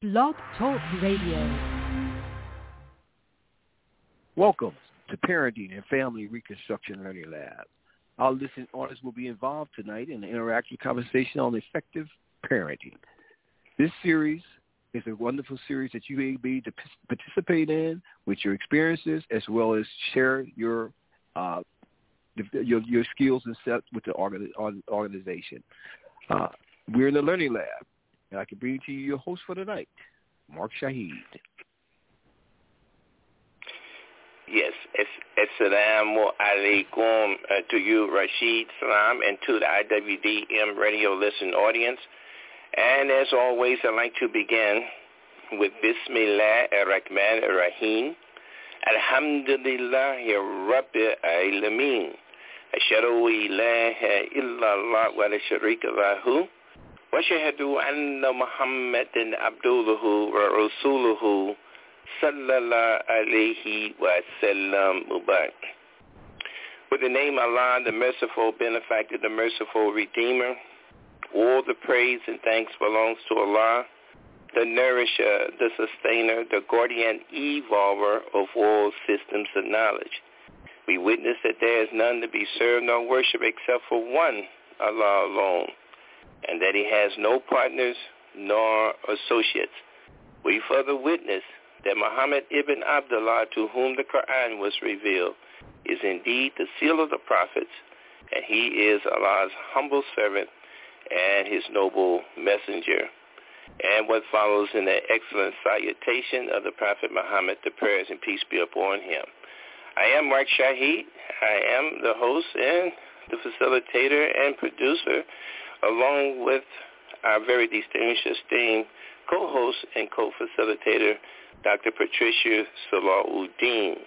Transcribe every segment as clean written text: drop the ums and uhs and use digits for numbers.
Blog Talk Radio. Welcome to Parenting and Family Reconstruction Learning Lab. Our listening audience will be involved tonight in an interactive conversation on effective parenting. This series is a wonderful series that you may be to participate in with your experiences, as well as share your skills and set with the organization. We're in the Learning Lab, and I can bring to you your host for tonight, Mark Shahid. Yes, assalamu alaikum to you, Rashid Salam, and to the IWDM radio listening audience. And as always, I'd like to begin with Bismillah ar-Rahman ar-Rahim. Alhamdulillahi Rabbil Alameen. Ashhadu ilaha illallah wa la sharika lahu. Wa ashhadu anna Muhammadan abduhu wa rasuluhu. Sallallahu alayhi wa sallam mubarak. With the name Allah, the merciful benefactor, the merciful redeemer, all the praise and thanks belongs to Allah, the nourisher, the sustainer, the guardian evolver of all systems of knowledge. We witness that there is none to be served nor worshiped except for one, Allah alone, and that he has no partners nor associates. We further witness that Muhammad ibn Abdullah, to whom the Quran was revealed, is indeed the seal of the prophets, and he is Allah's humble servant and his noble messenger. And what follows in the excellent salutation of the Prophet Muhammad, the prayers and peace be upon him. I am Mark Shahid. I am the host and the facilitator and producer, along with our very distinguished, esteemed co-host and co-facilitator, Dr. Patricia Salahuddin.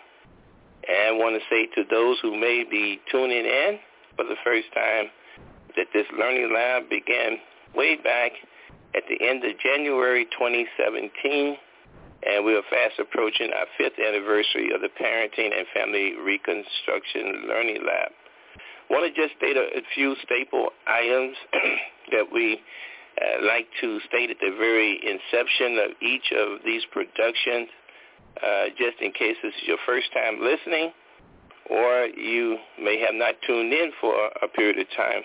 And want to say to those who may be tuning in for the first time that this Learning Lab began way back at the end of January 2017, and we are fast approaching our 5th anniversary of the Parenting and Family Reconstruction Learning Lab. I want to just state a few staple items that we like to state at the very inception of each of these productions, just in case this is your first time listening, or you may have not tuned in for a period of time.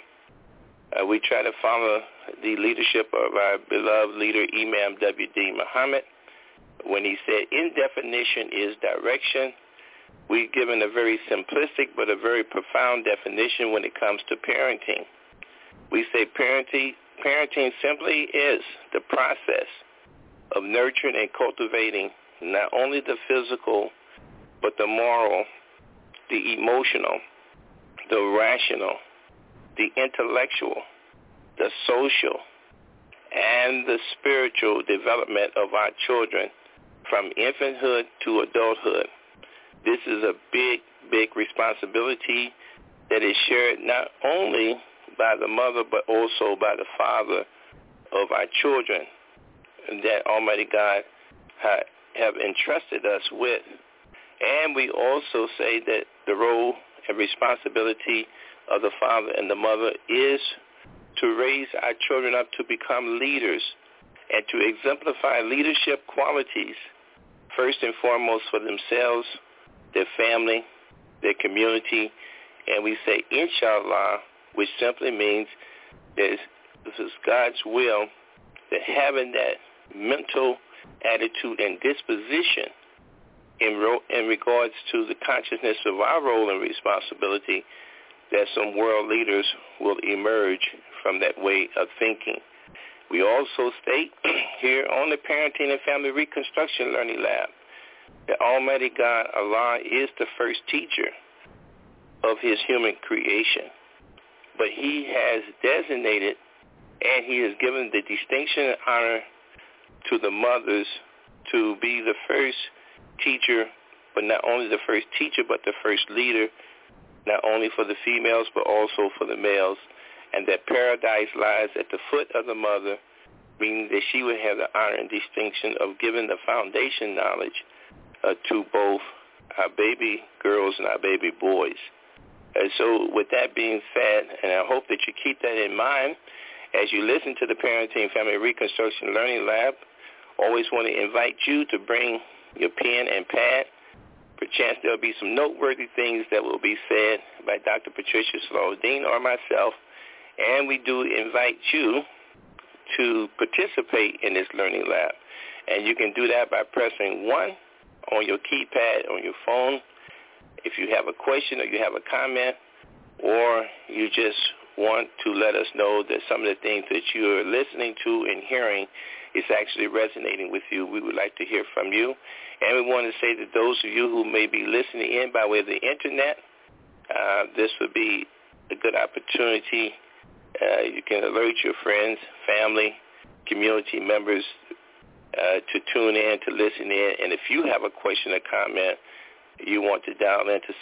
We try to follow the leadership of our beloved leader, Imam W.D. Muhammad. When he said, in definition is direction, we've given a very simplistic but a very profound definition when it comes to parenting. We say parenting simply is the process of nurturing and cultivating not only the physical, but the moral, the emotional, the rational, the intellectual, the social, and the spiritual development of our children from infanthood to adulthood. This is a big, big responsibility that is shared not only by the mother, but also by the father of our children that Almighty God have entrusted us with. And we also say that the role and responsibility of the father and the mother is to raise our children up to become leaders and to exemplify leadership qualities, first and foremost for themselves, their family, their community, and we say, inshallah, which simply means that this is God's will, that having that mental attitude and disposition in regards to the consciousness of our role and responsibility, that some world leaders will emerge from that way of thinking. We also state here on the Parenting and Family Reconstruction Learning Lab that Almighty God, Allah, is the first teacher of his human creation. But he has designated and he has given the distinction and honor to the mothers to be the first teacher, but not only the first teacher, but the first leader, not only for the females, but also for the males, and that paradise lies at the foot of the mother, meaning that she would have the honor and distinction of giving the foundation knowledge to both our baby girls and our baby boys. And so with that being said, and I hope that you keep that in mind as you listen to the Parenting Family Reconstruction Learning Lab Always want to invite you to bring your pen and pad. Perchance there'll be some noteworthy things that will be said by Dr. Patricia Salahuddin or myself, and we do invite you to participate in this learning lab. And you can do that by pressing 1 on your keypad on your phone if you have a question or you have a comment, or you just want to let us know that some of the things that you're listening to and hearing is actually resonating with you. We would like to hear from you. And we want to say that those of you who may be listening in by way of the Internet, this would be a good opportunity. You can alert your friends, family, community members to tune in, to listen in. And if you have a question or comment, you want to dial into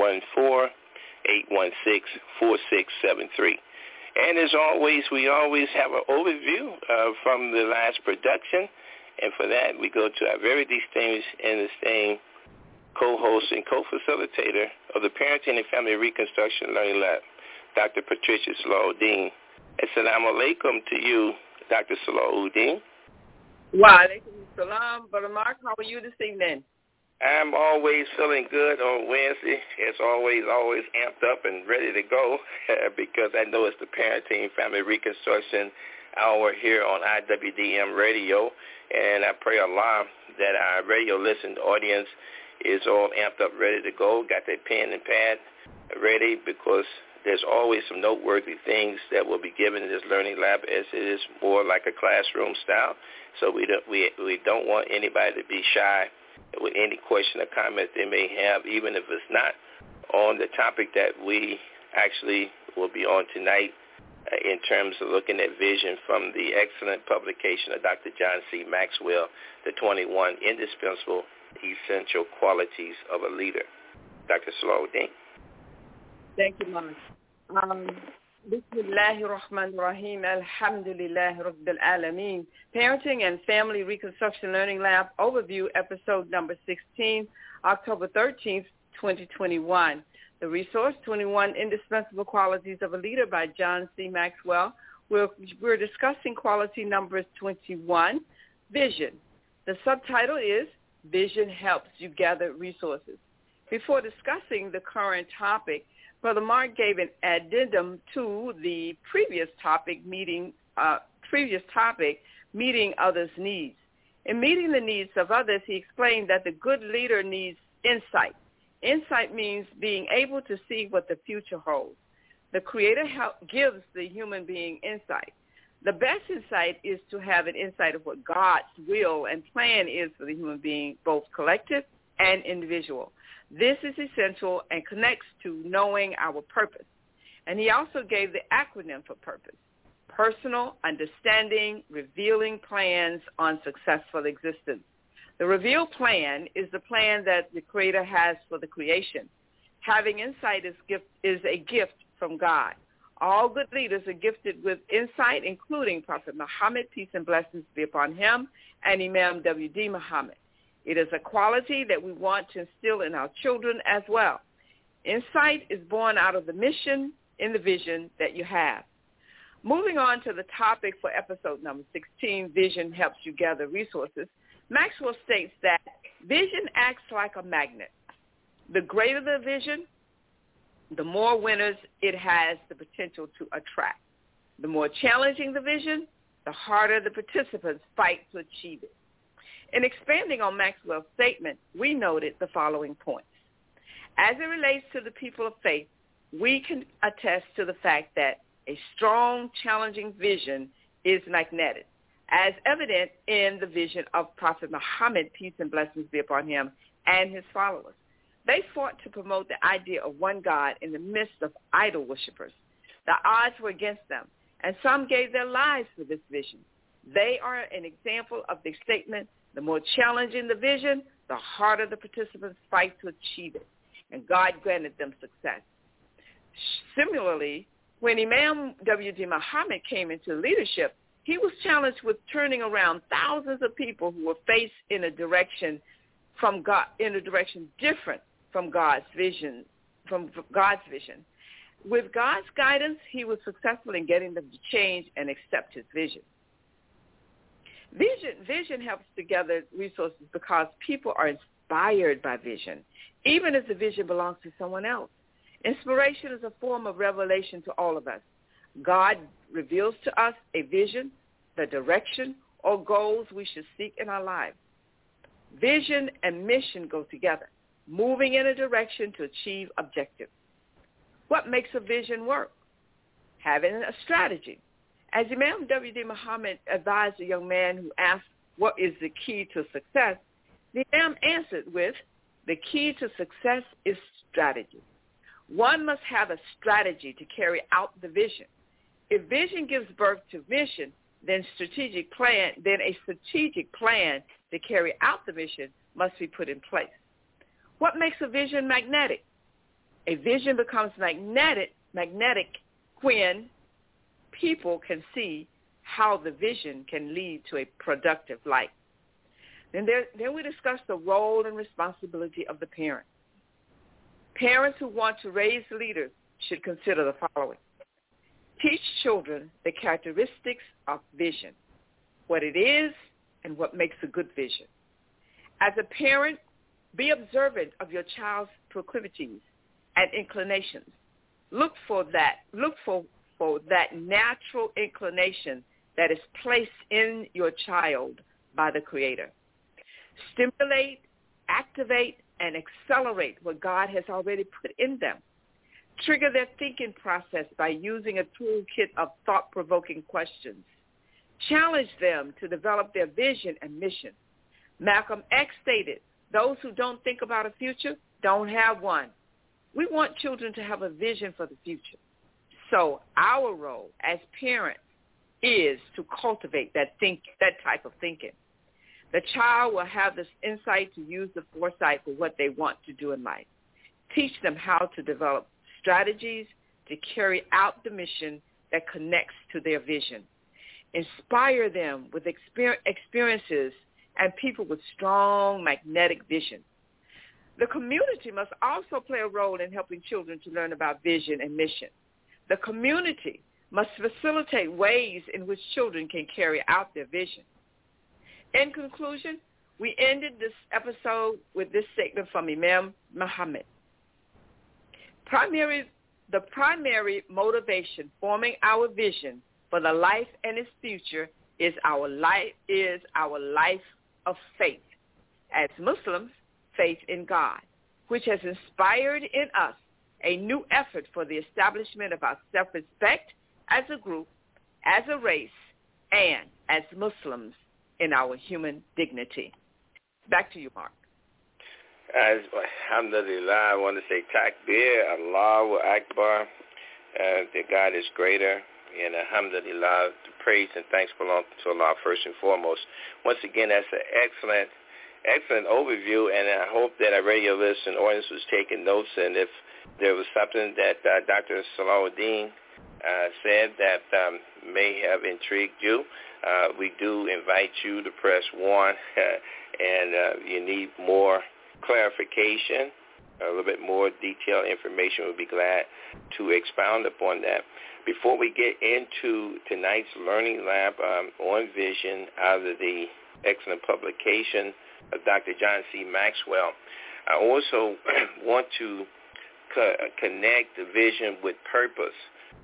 714-816-4673. And as always, we always have an overview from the last production. And for that, we go to our very distinguished and esteemed co-host and co-facilitator of the Parenting and Family Reconstruction Learning Lab, Dr. Patricia Salahuddin. Assalamu alaikum to you, Dr. Salahuddin. Wa alaikum salam. Brother Mark, how are you this evening? I'm always feeling good on Wednesday. It's always amped up and ready to go because I know it's the Parenting Family Reconstruction Hour here on IWDM Radio. And I pray Allah that our radio listening audience is all amped up, ready to go, got their pen and pad ready, because there's always some noteworthy things that will be given in this learning lab, as it is more like a classroom style. So we don't want anybody to be shy with any question or comment they may have, even if it's not on the topic that we actually will be on tonight, in terms of looking at vision from the excellent publication of Dr. John C. Maxwell, The 21 Indispensable Essential Qualities of a Leader. Dr. Salahuddin. Thank you, Mama. Bismillahir Rahmanir Rahim. Alhamdulillah Rabbil Alameen. Parenting and Family Reconstruction Learning Lab Overview, episode number 16, October 13th, 2021. The resource, 21 Indispensable Qualities of a Leader by John C. Maxwell. We're discussing quality number 21, Vision. The subtitle is Vision Helps You Gather Resources. Before discussing the current topic, Brother Mark gave an addendum to the previous topic, meeting others' needs. In meeting the needs of others, he explained that the good leader needs insight. Insight means being able to see what the future holds. The Creator gives the human being insight. The best insight is to have an insight of what God's will and plan is for the human being, both collective and individual. This is essential and connects to knowing our purpose. And he also gave the acronym for purpose: personal, understanding, revealing plans on successful existence. The revealed plan is the plan that the Creator has for the creation. Having insight is a gift from God. All good leaders are gifted with insight, including Prophet Muhammad, peace and blessings be upon him, and Imam W.D. Muhammad. It is a quality that we want to instill in our children as well. Insight is born out of the mission in the vision that you have. Moving on to the topic for episode number 16, Vision Helps You Gather Resources, Maxwell states that vision acts like a magnet. The greater the vision, the more winners it has the potential to attract. The more challenging the vision, the harder the participants fight to achieve it. In expanding on Maxwell's statement, we noted the following points. As it relates to the people of faith, we can attest to the fact that a strong, challenging vision is magnetic, as evident in the vision of Prophet Muhammad, peace and blessings be upon him, and his followers. They fought to promote the idea of one God in the midst of idol worshippers. The odds were against them, and some gave their lives for this vision. They are an example of the statement, the more challenging the vision, the harder the participants fight to achieve it, and God granted them success. Similarly, when Imam W.D. Muhammad came into leadership, he was challenged with turning around thousands of people who were faced in a direction from God, in a direction different from God's vision. With God's guidance, he was successful in getting them to change and accept his vision. Vision helps to gather resources because people are inspired by vision, even if the vision belongs to someone else. Inspiration is a form of revelation to all of us. God reveals to us a vision, the direction, or goals we should seek in our lives. Vision and mission go together, moving in a direction to achieve objectives. What makes a vision work? Having a strategy. As Imam W.D. Muhammad advised a young man who asked, what is the key to success? The Imam answered with, the key to success is strategy. One must have a strategy to carry out the vision. If vision gives birth to mission, then a strategic plan to carry out the mission must be put in place. What makes a vision magnetic? A vision becomes magnetic when people can see how the vision can lead to a productive life. Then we discuss the role and responsibility of the parent. Parents who want to raise leaders should consider the following. Teach children the characteristics of vision, what it is, and what makes a good vision. As a parent, be observant of your child's proclivities and inclinations. Look for that natural inclination that is placed in your child by the Creator. Stimulate, activate, and accelerate what God has already put in them. Trigger their thinking process by using a toolkit of thought-provoking questions. Challenge them to develop their vision and mission. Malcolm X stated, those who don't think about a future don't have one. We want children to have a vision for the future. So our role as parents is to cultivate that type of thinking. The child will have this insight to use the foresight for what they want to do in life. Teach them how to develop strategies to carry out the mission that connects to their vision. Inspire them with experiences and people with strong magnetic vision. The community must also play a role in helping children to learn about vision and mission. The community must facilitate ways in which children can carry out their vision. In conclusion, we ended this episode with this statement from Imam Muhammad. The primary motivation forming our vision for the life and its future is our life of faith. As Muslims, faith in God, which has inspired in us a new effort for the establishment of our self-respect as a group, as a race, and as Muslims in our human dignity. Back to you, Mark. Alhamdulillah, I want to say Takbir, Allahu Akbar, that God is greater, and Alhamdulillah, the praise and thanks belong to Allah first and foremost. Once again, that's an excellent overview, and I hope that our radio listening audience was taking notes, and if there was something that Dr. Salahuddin said that may have intrigued you, we do invite you to press 1, and you need more clarification, a little bit more detailed information. We'll be glad to expound upon that. Before we get into tonight's Learning Lab on Vision out of the excellent publication of Dr. John C. Maxwell, I also want to connect the vision with purpose.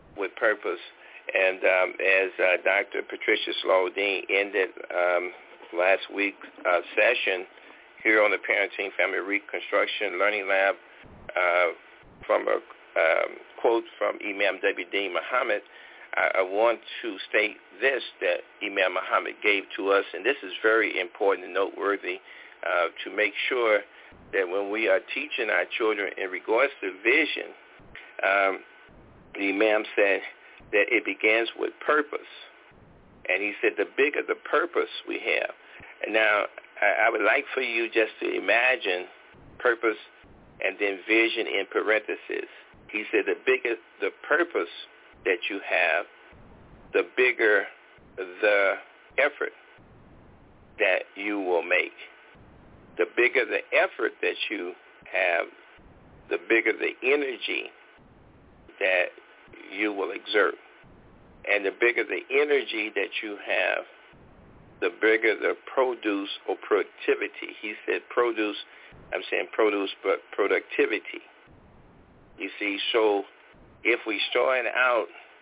And as Dr. Patricia Salahuddin ended last week's session here on the Parenting Family Reconstruction Learning Lab from a quote from Imam W.D. Muhammad, I want to state this that Imam Muhammad gave to us, and this is very important and noteworthy to make sure that when we are teaching our children in regards to vision, the Imam said that it begins with purpose. And he said the bigger the purpose we have. And now I would like for you just to imagine purpose and then vision in parentheses. He said the bigger the purpose that you have, the bigger the effort that you will make. The bigger the effort that you have, the bigger the energy that you will exert. And the bigger the energy that you have, the bigger the produce or productivity. He said produce, I'm saying produce, but productivity. You see, so if we start out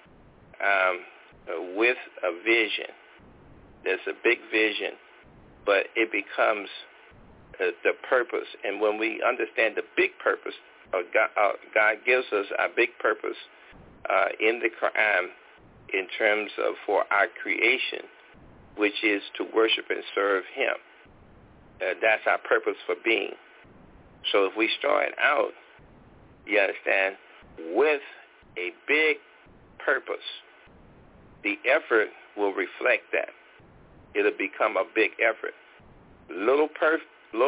with a vision, there's a big vision, but it becomes the purpose. And when we understand the big purpose, God gives us a big purpose in the Quran in terms of for our creation, which is to worship and serve him. That's our purpose for being. So if we start out, you understand, with a big purpose, the effort will reflect that. It'll become a big effort. Little purpose,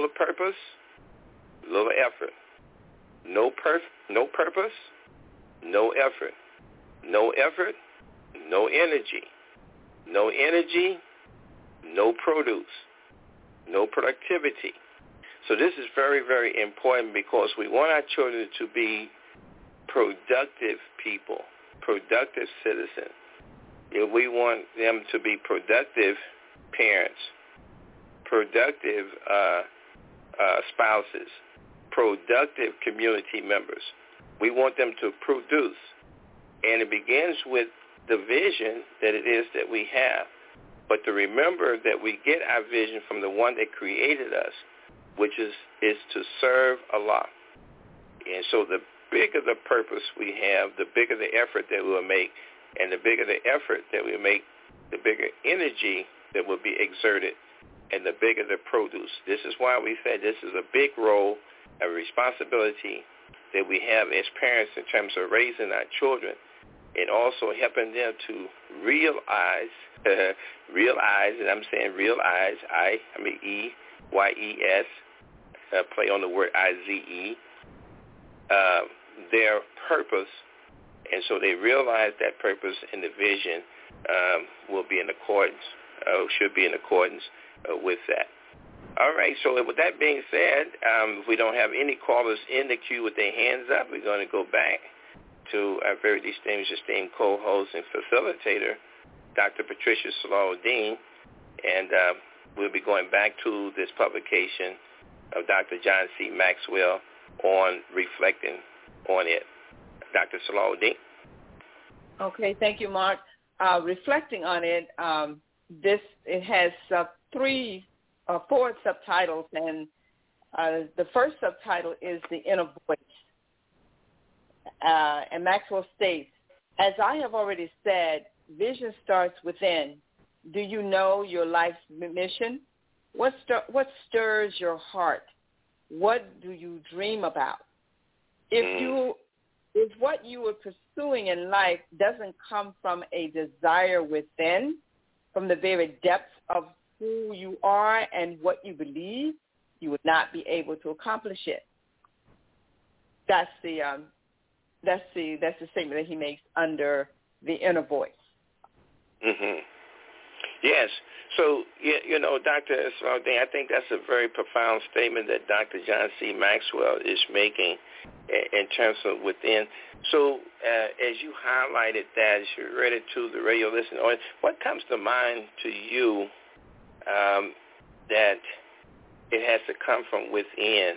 little effort. No purpose, no effort. No effort, no energy. No energy, no produce. No productivity. So this is very, very important because we want our children to be productive people, productive citizens. We want them to be productive parents, productive spouses, productive community members. We want them to produce. And it begins with the vision that it is that we have. But to remember that we get our vision from the one that created us, which is to serve Allah. And so the bigger the purpose we have, the bigger the effort that we'll make, and the bigger the effort that we make, the bigger energy that will be exerted, and the bigger the produce. This is why we said this is a big role, a responsibility that we have as parents in terms of raising our children and also helping them to realize, and I'm saying realize, E-Y-E-S, play on the word I-Z-E, their purpose. And so they realize that purpose and the vision will be in accordance, should be in accordance with that. All right, so with that being said, if we don't have any callers in the queue with their hands up, we're going to go back to our very distinguished, esteemed co-host and facilitator, Dr. Patricia Salahuddin, and we'll be going back to this publication of Dr. John C. Maxwell on reflecting on it. Dr. Salahuddin. Okay, thank you, Mark. Reflecting on it, it has four subtitles, and the first subtitle is The Inner Voice. And Maxwell states, as I have already said, vision starts within. Do you know your life's mission? What stirs your heart? What do you dream about? If what you are pursuing in life doesn't come from a desire within, from the very depths of who you are and what you believe, you would not be able to accomplish it. That's the statement that he makes under The Inner Voice. Mm-hmm. Yes. So, you know, Dr. Salahuddin, I think that's a very profound statement that Dr. John C. Maxwell is making in terms of within. So as you highlighted that, as you read it to the radio listener, what comes to mind to you that it has to come from within?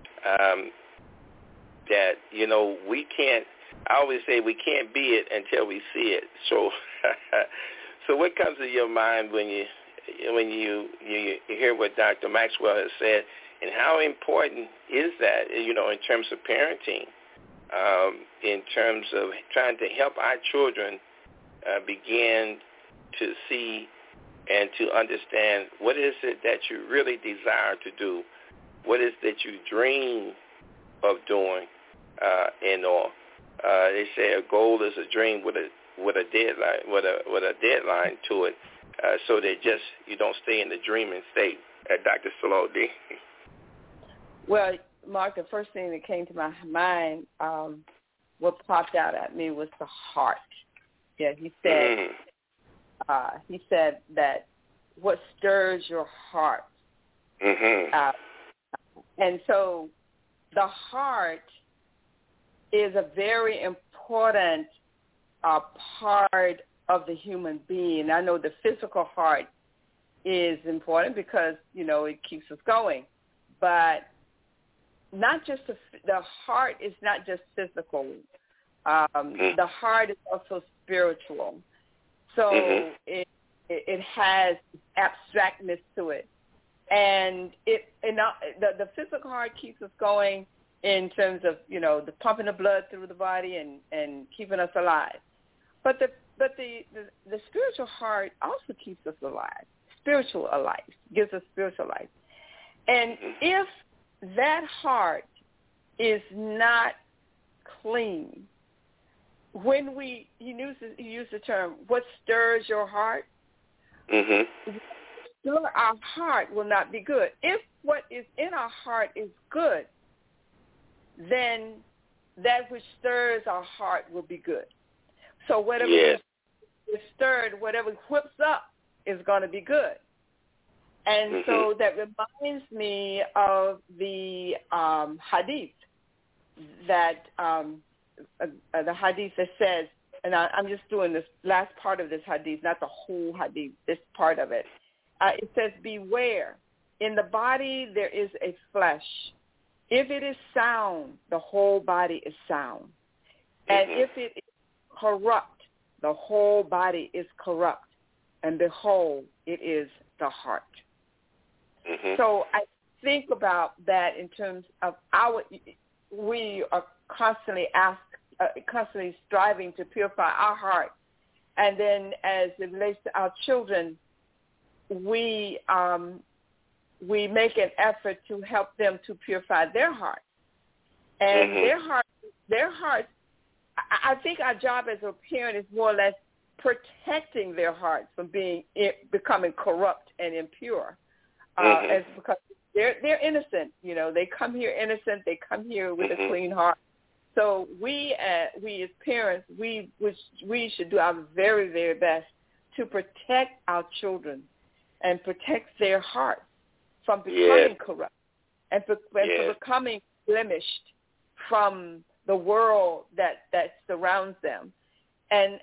That, you know, we can't, I always say we can't be it until we see it. So so what comes to your mind when you hear what Dr. Maxwell has said, and how important is that, you know, in terms of parenting, in terms of trying to help our children begin to see and to understand what is it that you really desire to do, what is that you dream of doing, and all. They say a goal is a dream with a deadline, with a deadline to it, so that just you don't stay in the dreaming state. Dr. Salahuddin. Well, Mark, the first thing that came to my mind, what popped out at me was the heart. Yeah, he said that what stirs your heart. Mm-hmm. And so the heart is a very important part of the human being. I know the physical heart is important because, it keeps us going. But not just the heart is not just physical. The heart is also spiritual. So it has abstractness to it. And the physical heart keeps us going in terms of, the pumping of blood through the body and keeping us alive. But the spiritual heart also keeps us alive, gives us spiritual life. And if that heart is not clean, when he used the term, what stirs your heart? Our heart will not be good. If what is in our heart is good, then that which stirs our heart will be good. So whatever is stirred, whatever whips up is going to be good. And so that reminds me of the hadith that the hadith that says, and I'm just doing this last part of this hadith, not the whole hadith, this part of it. It says, beware, in the body there is a flesh. If it is sound, the whole body is sound. And if it is corrupt, the whole body is corrupt. And behold, it is the heart. So I think about that in terms of we are constantly constantly striving to purify our heart. And then as it relates to our children, we make an effort to help them to purify their hearts. And their hearts, I think our job as a parent is more or less protecting their hearts from becoming corrupt and impure. Because they're innocent, they come here innocent, they come here with a clean heart. So we as parents, we should do our very, very best to protect our children and protect their hearts from becoming corrupt and from becoming blemished from the world that surrounds them. And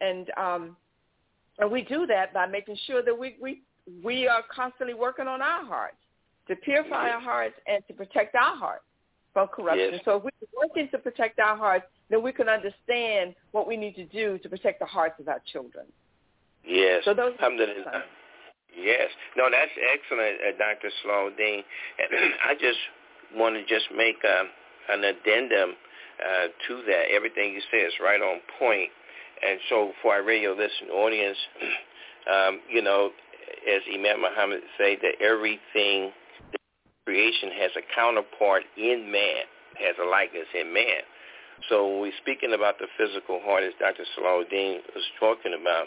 we do that by making sure that we are constantly working on our hearts to purify our hearts and to protect our hearts from corruption. So if we're working to protect our hearts, then we can understand what we need to do to protect the hearts of our children. Yes. So those Yes. No, that's excellent, Dr. Slauldine. And I just want to make an addendum to that. Everything you say is right on point. And so for our radio listening audience, as Imam Muhammad say, that everything, the creation has a counterpart in man, has a likeness in man. So when we're speaking about the physical heart, as Dr. Slauldine was talking about,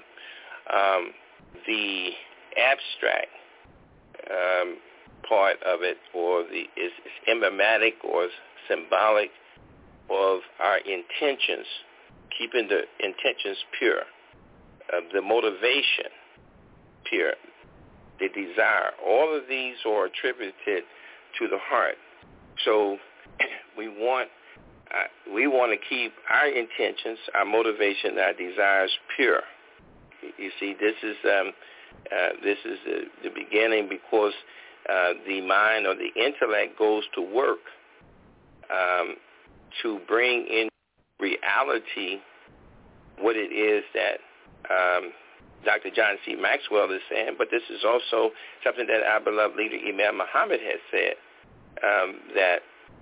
the abstract part of it, or is emblematic or symbolic of our intentions, keeping the intentions pure, the motivation pure, the desire. All of these are attributed to the heart. So we want to keep our intentions, our motivation, our desires pure. You see, this is the beginning, because the mind or the intellect goes to work to bring in reality what it is that Dr. John C. Maxwell is saying. But this is also something that our beloved leader Imam Muhammad has said, that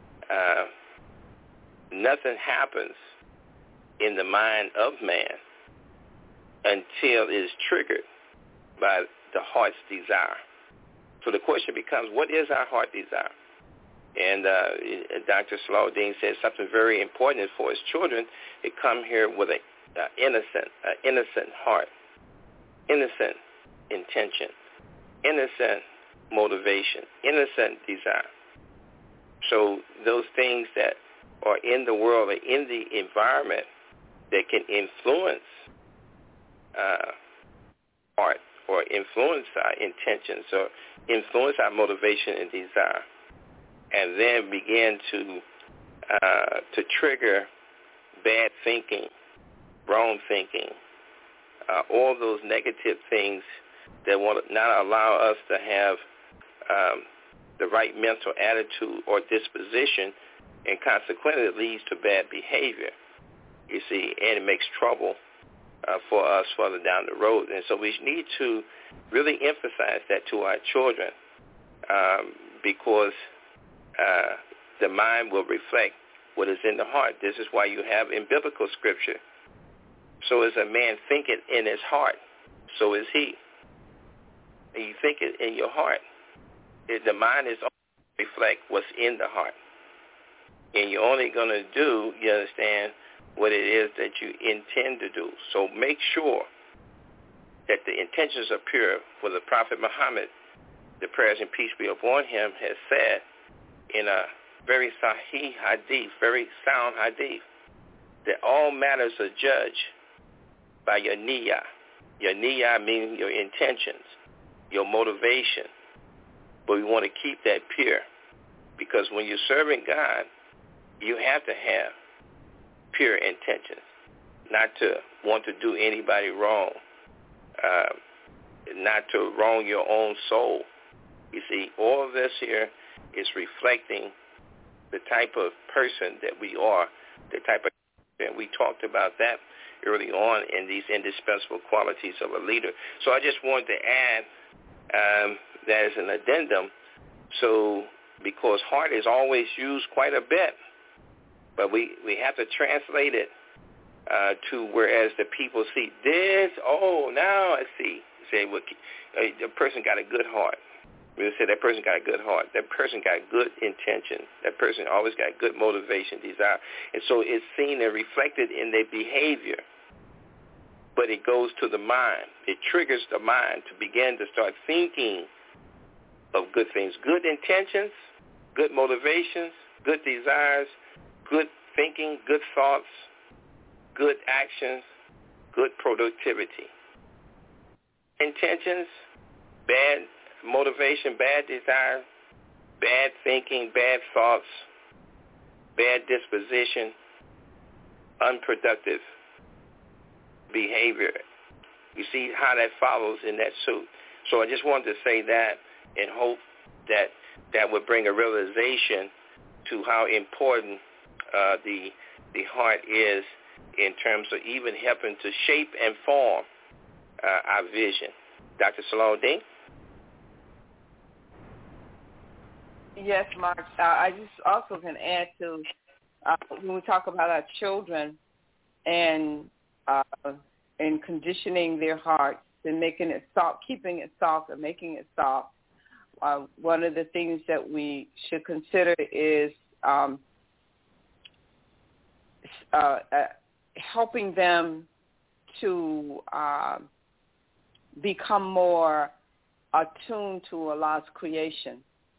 nothing happens in the mind of man until it is triggered by the heart's desire. So the question becomes, what is our heart desire? And Dr. Slauldine says something very important for his children. They come here with an innocent heart, innocent intention, innocent motivation, innocent desire. So those things that are in the world or in the environment that can influence heart, or influence our intentions, or influence our motivation and desire, and then begin to trigger bad thinking, wrong thinking, all those negative things that want to not allow us to have the right mental attitude or disposition, and consequently it leads to bad behavior, you see, and it makes trouble for us further down the road. And so we need to really emphasize that to our children, because the mind will reflect what is in the heart. This is why you have in biblical scripture, so as a man thinketh in his heart, so is he. And you think it in your heart. The mind is only to reflect what's in the heart. And you're only going to do, you understand, what it is that you intend to do. So make sure that the intentions are pure. For the Prophet Muhammad, the prayers and peace be upon him, has said in a very sahih hadith, very sound hadith, that all matters are judged by your niyyah. Your niyyah means your intentions, your motivation. But we want to keep that pure, because when you're serving God, you have to have pure intentions, not to want to do anybody wrong, not to wrong your own soul. You see, all of this here is reflecting the type of person that we are, the type of, and we talked about that early on in these indispensable qualities of a leader. So I just wanted to add that as an addendum, so because heart is always used quite a bit, but we have to translate it to whereas the people see this, now I see. Say, well, the person got a good heart. We say that person got a good heart. That person got good intention. That person always got good motivation, desire. And so it's seen and reflected in their behavior. But it goes to the mind. It triggers the mind to begin to start thinking of good things, good intentions, good motivations, good desires, good thinking, good thoughts, good actions, good productivity. Intentions, bad motivation, bad desire, bad thinking, bad thoughts, bad disposition, unproductive behavior. You see how that follows in that suit. So I just wanted to say that and hope that that would bring a realization to how important the heart is in terms of even helping to shape and form our vision. Dr. Salahuddin? Yes, Mark. I just also can add to when we talk about our children and conditioning their hearts and making it soft, keeping it soft and making it soft. One of the things that we should consider is helping them to become more attuned to Allah's creation.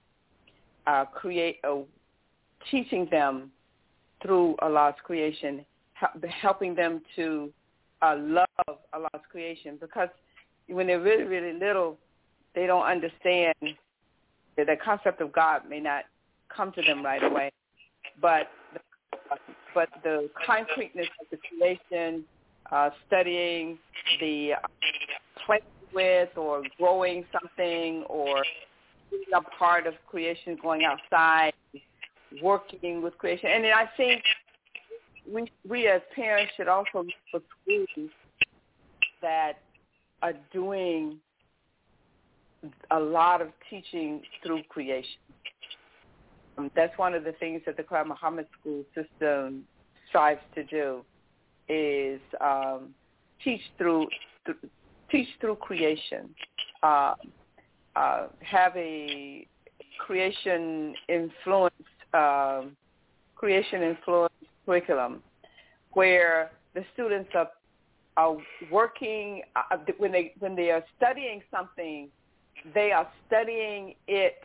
Teaching them through Allah's creation, helping them to love Allah's creation, because when they're really, really little, they don't understand that the concept of God may not come to them right away, but the concreteness of the creation, studying the playing with or growing something or being a part of creation, going outside, working with creation. And I think we as parents should also look for schools that are doing a lot of teaching through creation. That's one of the things that the Quran Muhammad school system strives to do, is teach through creation. Have a creation influenced curriculum where the students are working when they are studying something. They are studying it.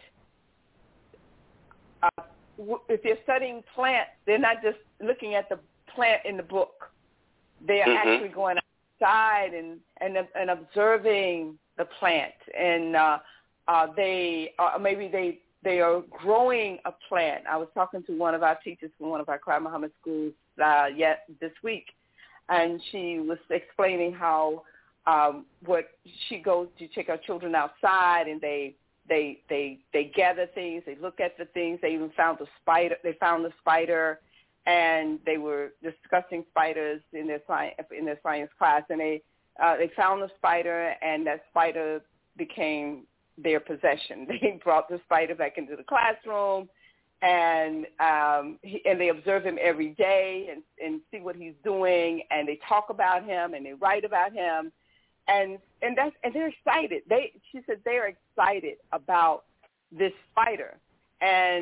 If they're studying plants, they're not just looking at the plant in the book. They are actually going outside and observing the plant, and they are growing a plant. I was talking to one of our teachers from one of our Quran Muhammad schools this week, and she was explaining how what she goes to take her children outside, and they gather things. They look at the things. They even found the spider. They found the spider, and they were discussing spiders in their science class. And they found the spider, and that spider became their possession. They brought the spider back into the classroom, and they observe him every day and see what he's doing, and they talk about him and they write about him. And they're excited. She said they're excited about this spider, and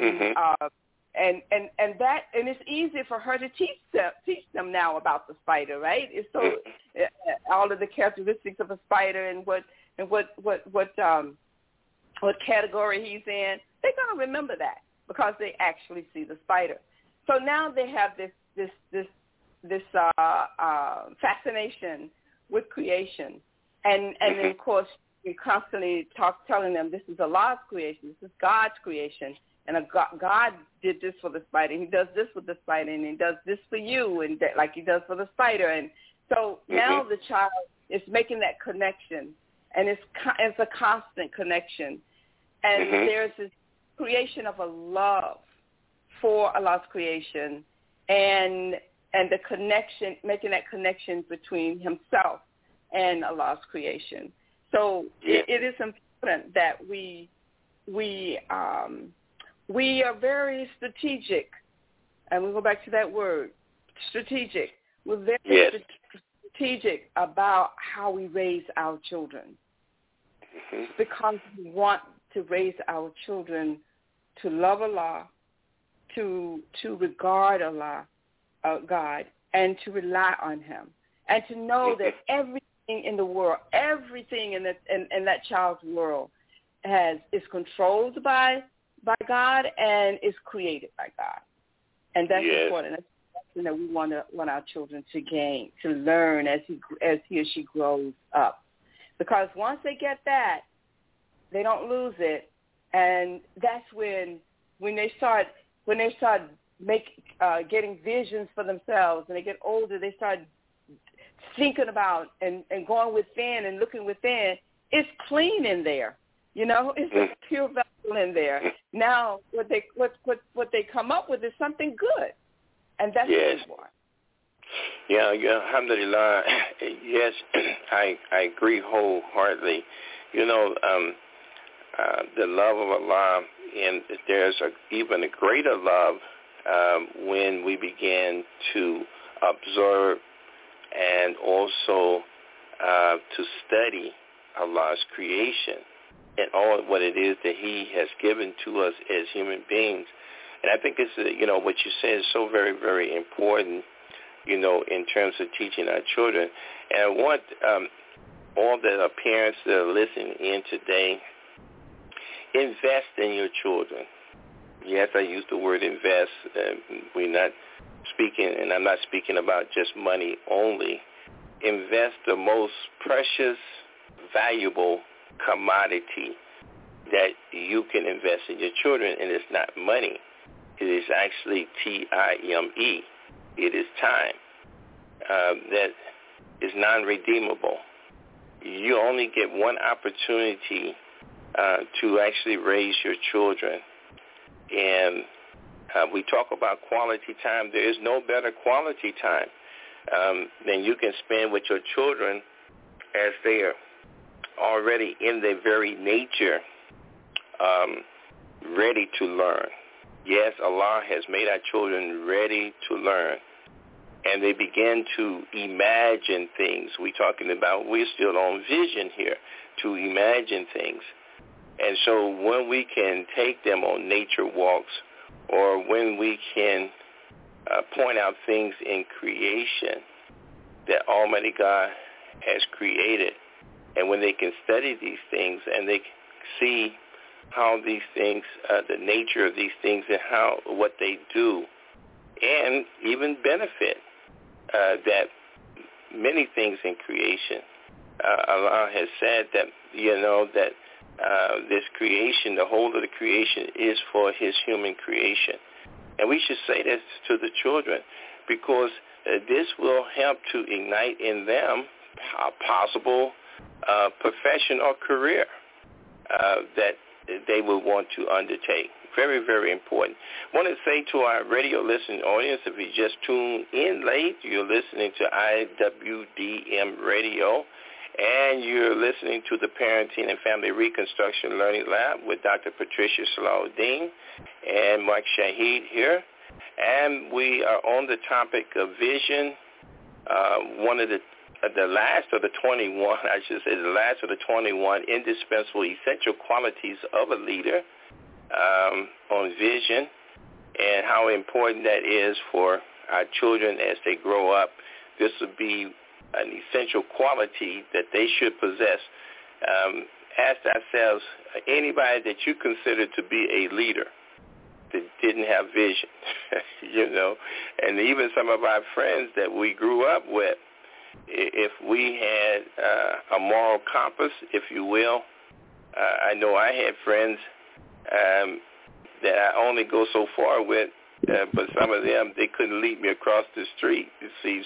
it's easy for her to teach them now about the spider, right? It's so all of the characteristics of a spider and what category he's in. They're gonna remember that because they actually see the spider. So now they have this fascination with creation. And then, of course, we constantly telling them this is Allah's creation, this is God's creation, and God did this for the spider. He does this with the spider, and he does this for you, and like he does for the spider. And so now the child is making that connection, and it's a constant connection. And there's this creation of a love for Allah's creation, and the connection, making that connection between himself and Allah's creation. So it is important that we are very strategic, and we go back to that word, strategic. We're very strategic about how we raise our children, because we want to raise our children to love Allah, to regard Allah, God, and to rely on Him, and to know that everything in the world, everything in that child's world is controlled by God and is created by God, and that's important. That's something that we want our children to gain, to learn as he or she grows up, because once they get that, they don't lose it, and that's when they start getting visions for themselves, and they get older, they start thinking about and going within and looking within. It's clean in there, it's a pure vessel in there. Now what they come up with is something good, and that's what we want. Yeah, alhamdulillah. Yes, I agree wholeheartedly. The love of Allah, and there's even a greater love when we begin to observe and also to study Allah's creation and all what it is that He has given to us as human beings. And I think it's, what you say is so very, very important, in terms of teaching our children. And I want all the parents that are listening in today, invest in your children. Yes, I use the word invest. We're not speaking, and I'm not speaking about just money only. Invest the most precious, valuable commodity that you can invest in your children, and it's not money. It is actually time. It is time that is non-redeemable. You only get one opportunity to actually raise your children. And we talk about quality time. There is no better quality time than you can spend with your children as they are already in their very nature ready to learn. Yes, Allah has made our children ready to learn, and they begin to imagine things. We're still on vision here, to imagine things. And so when we can take them on nature walks, or when we can point out things in creation that Almighty God has created, and when they can study these things and they see how these things, the nature of these things and what they do, and even benefit that many things in creation. Allah has said that, that this creation, the whole of the creation is for His human creation. And we should say this to the children, because this will help to ignite in them possible profession or career that they would want to undertake. Very, very important. I want to say to our radio listening audience, if you just tuned in late, you're listening to IWDM Radio, and you're listening to the Parenting and Family Reconstruction Learning Lab with Dr. Patricia Salahuddin and Mark Shahid here. And we are on the topic of vision, one of the last of the 21, I should say, the last of the 21 indispensable essential qualities of a leader on vision and how important that is for our children as they grow up. This would be an essential quality that they should possess. Ask ourselves, anybody that you consider to be a leader that didn't have vision, and even some of our friends that we grew up with, if we had a moral compass, if you will, I know I had friends that I only go so far with, but some of them, they couldn't lead me across the street, you see.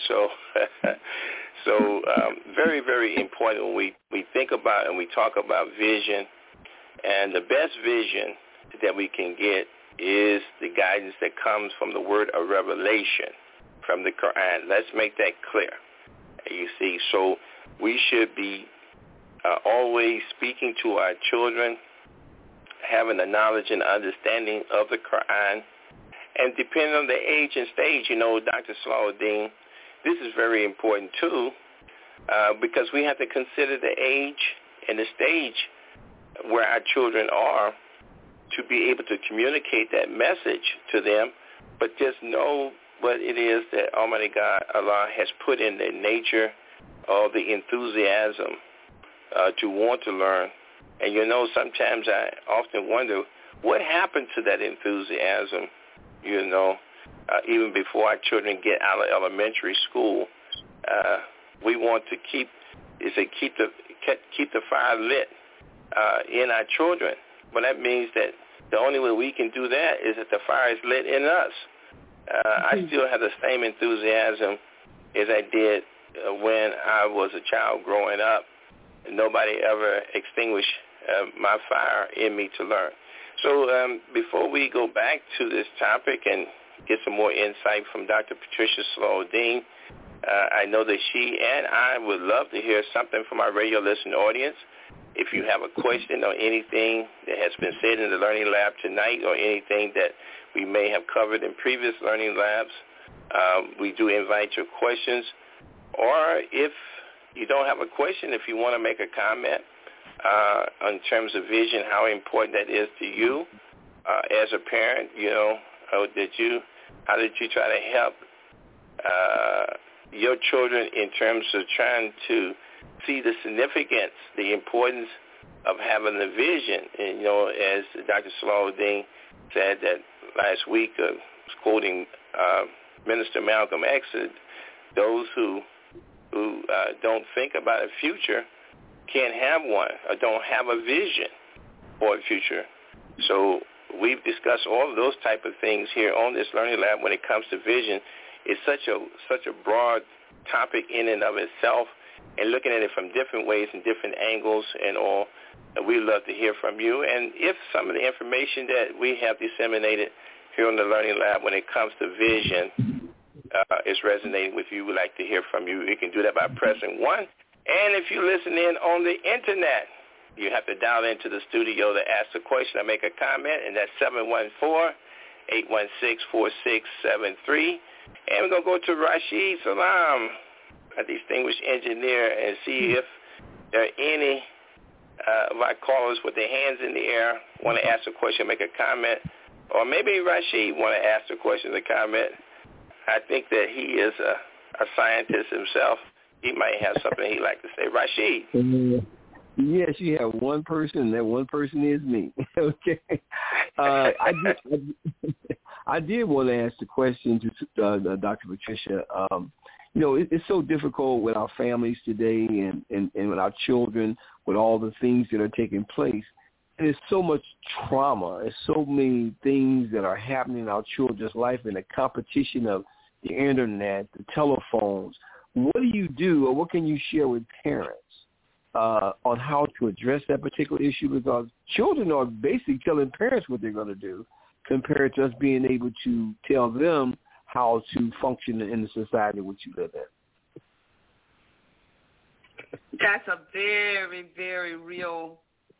So very, very important when we think about and we talk about vision. And the best vision that we can get is the guidance that comes from the word of revelation from the Quran. Let's make that clear. You see, so we should be always speaking to our children, having the knowledge and understanding of the Quran. And depending on the age and stage, Dr. Salahuddin, this is very important too, because we have to consider the age and the stage where our children are to be able to communicate that message to them, but just know what it is that Almighty God, Allah, has put in their nature, or the enthusiasm to want to learn. And sometimes I often wonder what happened to that enthusiasm, even before our children get out of elementary school. We want to keep the fire lit in our children. But that means that the only way we can do that is that the fire is lit in us. I still have the same enthusiasm as I did when I was a child growing up. Nobody ever extinguished my fire in me to learn. So before we go back to this topic and get some more insight from Dr. Patricia Salahuddin, I know that she and I would love to hear something from our radio listening audience. If you have a question or anything that has been said in the Learning Lab tonight, or anything that we may have covered in previous Learning Labs, we do invite your questions. Or if you don't have a question, if you want to make a comment in terms of vision, how important that is to you as a parent, how did you try to help your children in terms of trying to see the significance, the importance of having the vision. And, as Dr. Salahuddin said that last week, quoting Minister Malcolm X, those who don't think about a future can't have one, or don't have a vision for a future. So we've discussed all of those type of things here on this Learning Lab when it comes to vision. It's such a broad topic in and of itself, and looking at it from different ways and different angles and all. We'd love to hear from you. And if some of the information that we have disseminated here on the Learning Lab when it comes to vision is resonating with you, we'd like to hear from you. You can do that by pressing 1. And if you listen in on the Internet, you have to dial into the studio to ask a question or make a comment, and that's 714-816-4673. And we're going to go to Rashid Salam, a distinguished engineer, and see if there are any of our callers with their hands in the air want to ask a question, make a comment, or maybe Rashid want to ask a question or comment. I think that he is a scientist himself. He might have something he'd like to say. Rashid. Yes, you have one person, and that one person is me. Okay. I did want to ask the question to Dr. Patricia. It's so difficult with our families today and with our children, with all the things that are taking place. And there's so much trauma. There's so many things that are happening in our children's life, and the competition of the Internet, the telephones, what do you do, or what can you share with parents on how to address that particular issue? Because children are basically telling parents what they're going to do compared to us being able to tell them how to function in the society in which you live in. That's a very, very real,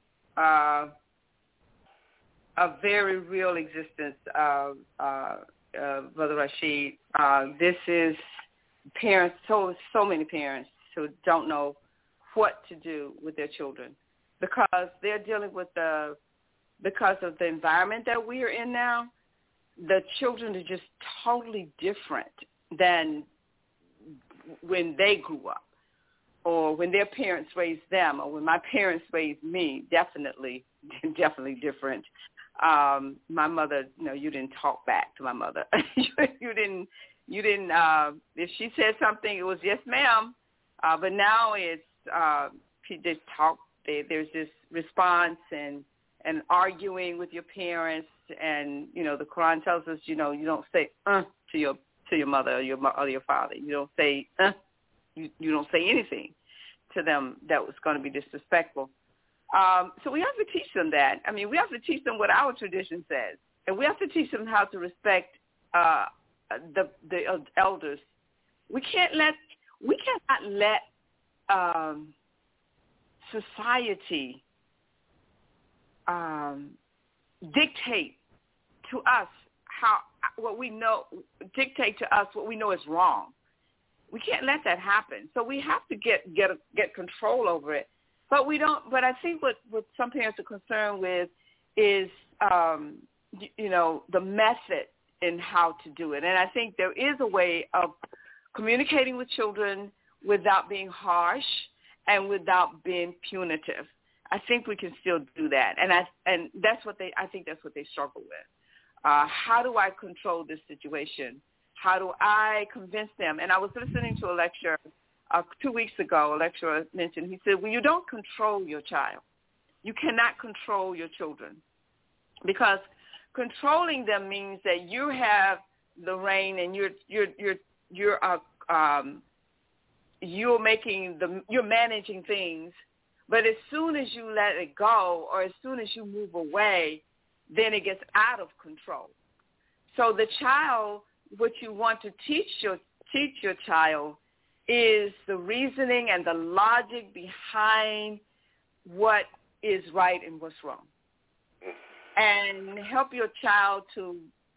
existence, Brother Rashid. This is parents, so many parents who don't know what to do with their children because they're dealing with because of the environment that we are in now. The children are just totally different than when they grew up, or when their parents raised them, or when my parents raised me. Definitely different. My mother, you didn't talk back to my mother. you didn't. If she said something, it was yes, ma'am. But now it's they talk. There's this response and arguing with your parents, and the Quran tells us, you don't say to your mother or your father. You don't say you don't say anything to them that was going to be disrespectful. So we have to teach them that. I mean, we have to teach them what our tradition says, and we have to teach them how to respect the elders. We cannot let society dictate to us what we know is wrong. We can't let that happen. So we have to get control over it. But we don't. But I think what some parents are concerned with is the method in how to do it. And I think there is a way of communicating with children without being harsh and without being punitive. I think we can still do that, and that's what I think that's what they struggle with. How do I control this situation? How do I convince them? And I was listening to a lecture 2 weeks ago. A lecturer mentioned, he said, well, you don't control your child. You cannot control your children, because controlling them means that you have the reign and you're managing things. But as soon as you let it go, or as soon as you move away, then it gets out of control. So the child, what you want to teach your child is the reasoning and the logic behind what is right and what's wrong, and help your child to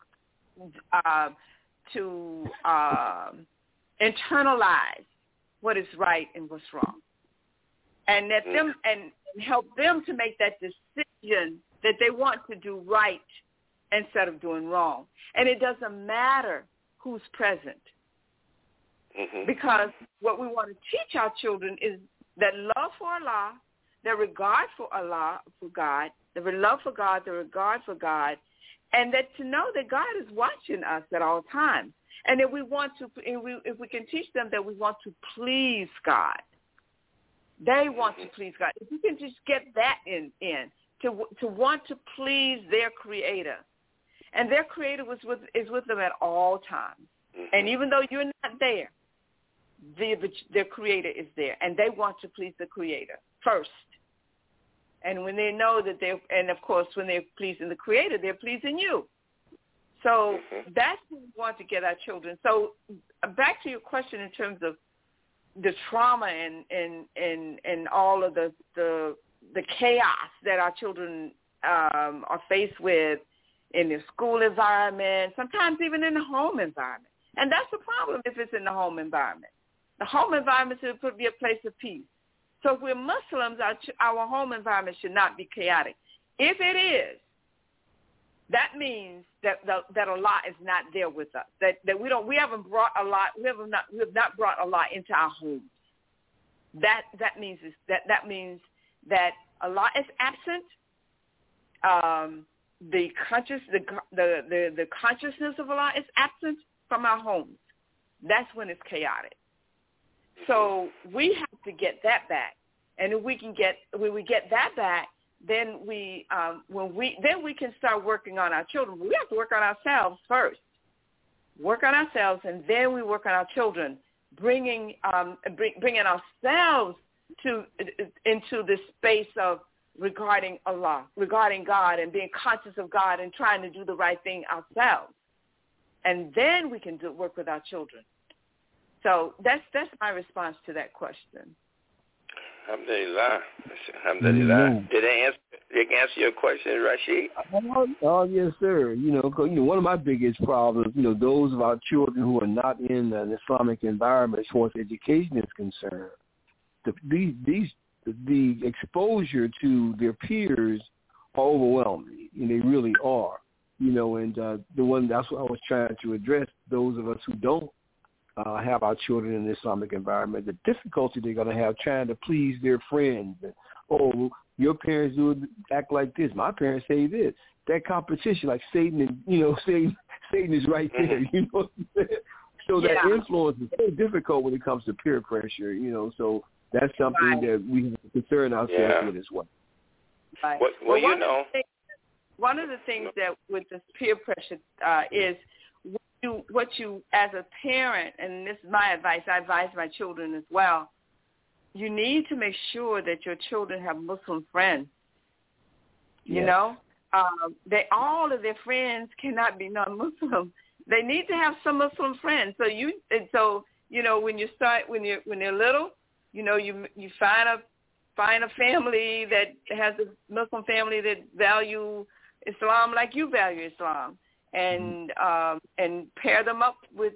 internalize what is right and what's wrong. And let them and help them to make that decision that they want to do right instead of doing wrong. And it doesn't matter who's present, because what we want to teach our children is that love for Allah, their regard for Allah, for God, the love for God, the regard for God, and that to know that God is watching us at all times, and that we want to, if we can teach them that we want to please God. They want to please God. If you can just get that in to want to please their Creator, and their Creator is with them at all times. And even though you're not there, their Creator is there, and they want to please the Creator first. And when they know that and of course, when they're pleasing the Creator, they're pleasing you. So that's what we want to get our children. So back to your question in terms of the trauma and all of the chaos that our children are faced with in their school environment, sometimes even in the home environment. And that's the problem if it's in the home environment. The home environment should be a place of peace. So if we're Muslims, our home environment should not be chaotic. If it is, that means that Allah is not there with us. That we haven't brought Allah. We have not brought Allah into our homes. That means that Allah is absent. The consciousness of Allah is absent from our homes. That's when it's chaotic. So we have to get that back, and when we get that back, then we can start working on our children. We have to work on ourselves first. Work on ourselves, and then we work on our children. bringing ourselves into this space of regarding Allah, regarding God, and being conscious of God and trying to do the right thing ourselves. And then we can work with our children. So that's my response to that question. Alhamdulillah. Alhamdulillah. Did they answer your question, Rashid? Oh, yes, sir. One of my biggest problems, those of our children who are not in an Islamic environment as far as education is concerned, the exposure to their peers are overwhelming, and they really are. That's what I was trying to address, those of us who don't have our children in the Islamic environment, the difficulty they're going to have trying to please their friends. And, your parents act like this. My parents say this. That competition, like Satan, Satan is right there. So that influence is so difficult when it comes to peer pressure. So that's something that we have to concern ourselves with as well. Right. One of the things that with this peer pressure is what you as a parent, and this is my advice, I advise my children as well, you need to make sure that your children have Muslim friends. Yes. All of their friends cannot be non-Muslim. They need to have some Muslim friends. So when they're little, you find a family that has a Muslim family that value Islam like you value Islam, and pair them up with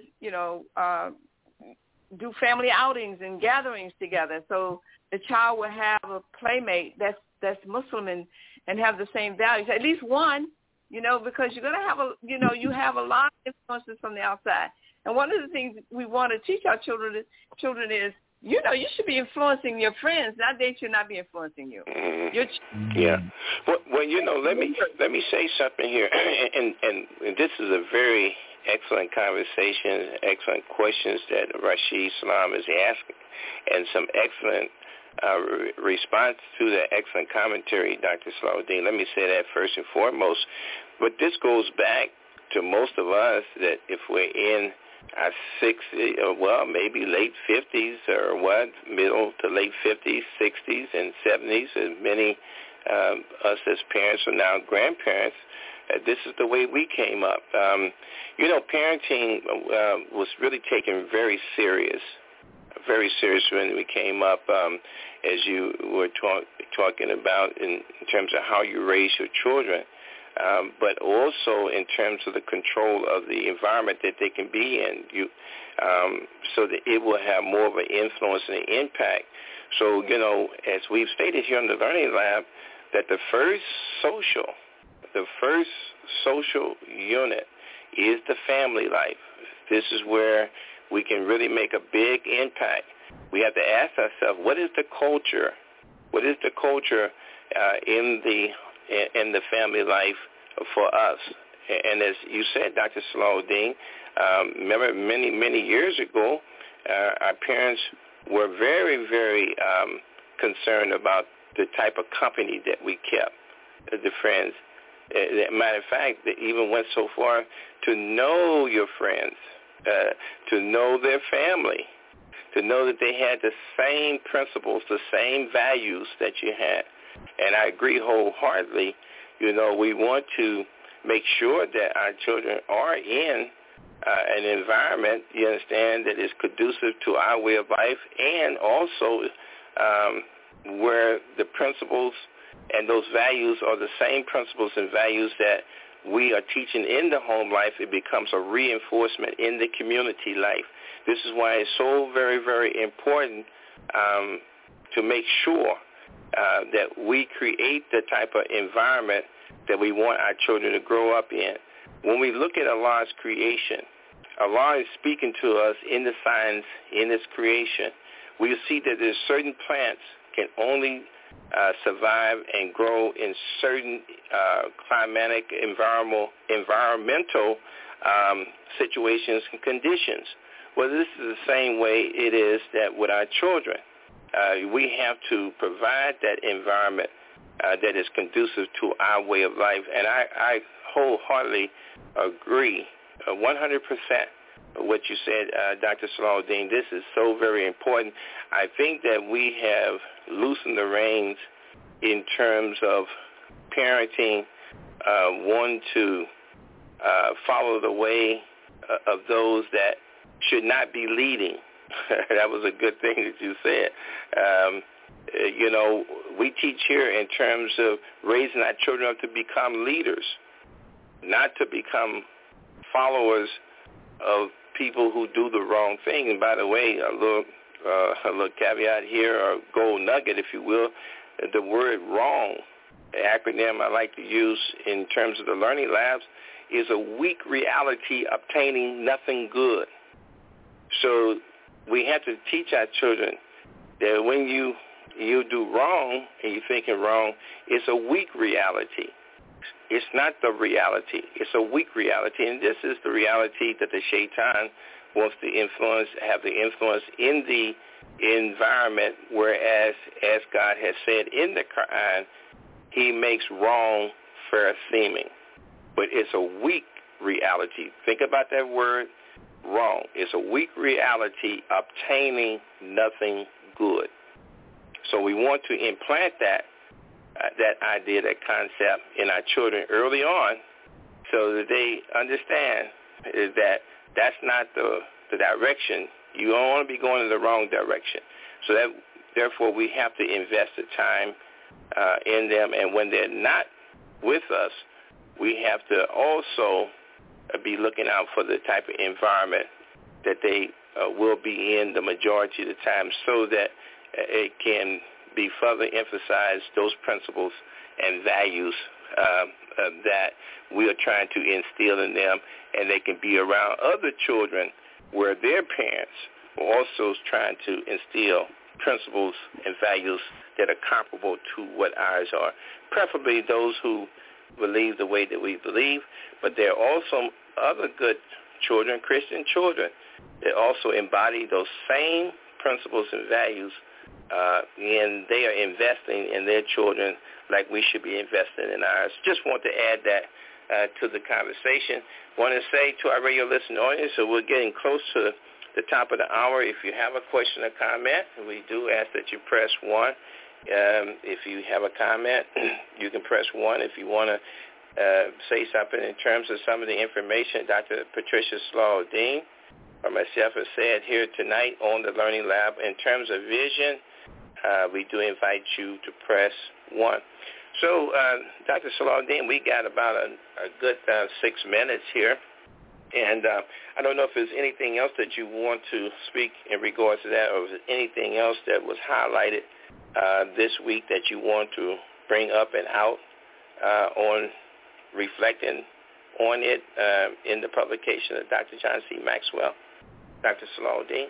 do family outings and gatherings together, so the child will have a playmate that's Muslim and have the same values, at least one, because you're gonna have you have a lot of influences from the outside. And one of the things we want to teach our children is, you should be influencing your friends, not they should not be influencing you. Yeah. Well, let me say something here, and this is a very excellent conversation, excellent questions that Rashid Salam is asking, and some excellent response to the excellent commentary, Dr. Salahuddin. Let me say that first and foremost. But this goes back to most of us that if we're in our 60s, maybe late 50s middle to late 50s, 60s, and 70s, and many us as parents are now grandparents, this is the way we came up. Parenting was really taken very serious when we came up, as you were talking about in terms of how you raise your children. But also in terms of the control of the environment that they can be in, so that it will have more of an influence and an impact. So, as we've stated here in the Learning Lab, that the first social unit is the family life. This is where we can really make a big impact. We have to ask ourselves, what is the culture? What is the culture in the family life for us? And as you said, Dr. Salahuddin, remember many years ago, our parents were very, very concerned about the type of company that we kept, the friends. Matter of fact, they even went so far to know your friends, to know their family, to know that they had the same principles, the same values that you had. And I agree wholeheartedly. We want to make sure that our children are in an environment, you understand, that is conducive to our way of life, and also where the principles and those values are the same principles and values that we are teaching in the home life. It becomes a reinforcement in the community life. This is why it's so very, very important to make sure that we create the type of environment that we want our children to grow up in. When we look at Allah's creation, Allah is speaking to us in the signs in His creation. We see that there's certain plants can only survive and grow in certain climatic, environmental situations and conditions. Well, this is the same way it is that with our children. We have to provide that environment that is conducive to our way of life. And I wholeheartedly agree 100% what you said, Dr. Salahuddin. This is so very important. I think that we have loosened the reins in terms of parenting, one to follow the way of those that should not be leading. That was a good thing that you said. We teach here in terms of raising our children up to become leaders, not to become followers of people who do the wrong thing. And by the way, a little caveat here, or gold nugget, if you will, the word wrong, the acronym I like to use in terms of the learning labs, is a weak reality obtaining nothing good. So we have to teach our children that when you do wrong and you're thinking wrong, it's a weak reality. It's not the reality. It's a weak reality, and this is the reality that the shaitan wants to have the influence in the environment, whereas, as God has said in the Quran, he makes wrong fair seeming. But it's a weak reality. Think about that word, wrong. It's a weak reality obtaining nothing good. So we want to implant that idea, that concept in our children early on, so that they understand that that's not the direction. You don't want to be going in the wrong direction. So that, therefore, we have to invest the time in them. And when they're not with us, we have to also be looking out for the type of environment that they will be in the majority of the time, so that it can be further emphasized, those principles and values that we are trying to instill in them, and they can be around other children where their parents are also trying to instill principles and values that are comparable to what ours are, preferably those who believe the way that we believe. But there are also other good children, Christian children, that also embody those same principles and values, and they are investing in their children like we should be investing in ours. Just want to add that to the conversation. Want to say to our radio listening audience, so we're getting close to the top of the hour. If you have a question or comment, we do ask that you press 1. If you have a comment, you can press 1. If you want to say something in terms of some of the information Dr. Patricia Salahuddin or myself has said here tonight on the Learning Lab, in terms of vision, we do invite you to press 1. So, Dr. Salahuddin, we got about a good 6 minutes here. And I don't know if there's anything else that you want to speak in regards to that, or is there anything else that was highlighted this week that you want to bring up and out on reflecting on it in the publication of Dr. John C. Maxwell. Dr. Salahuddin?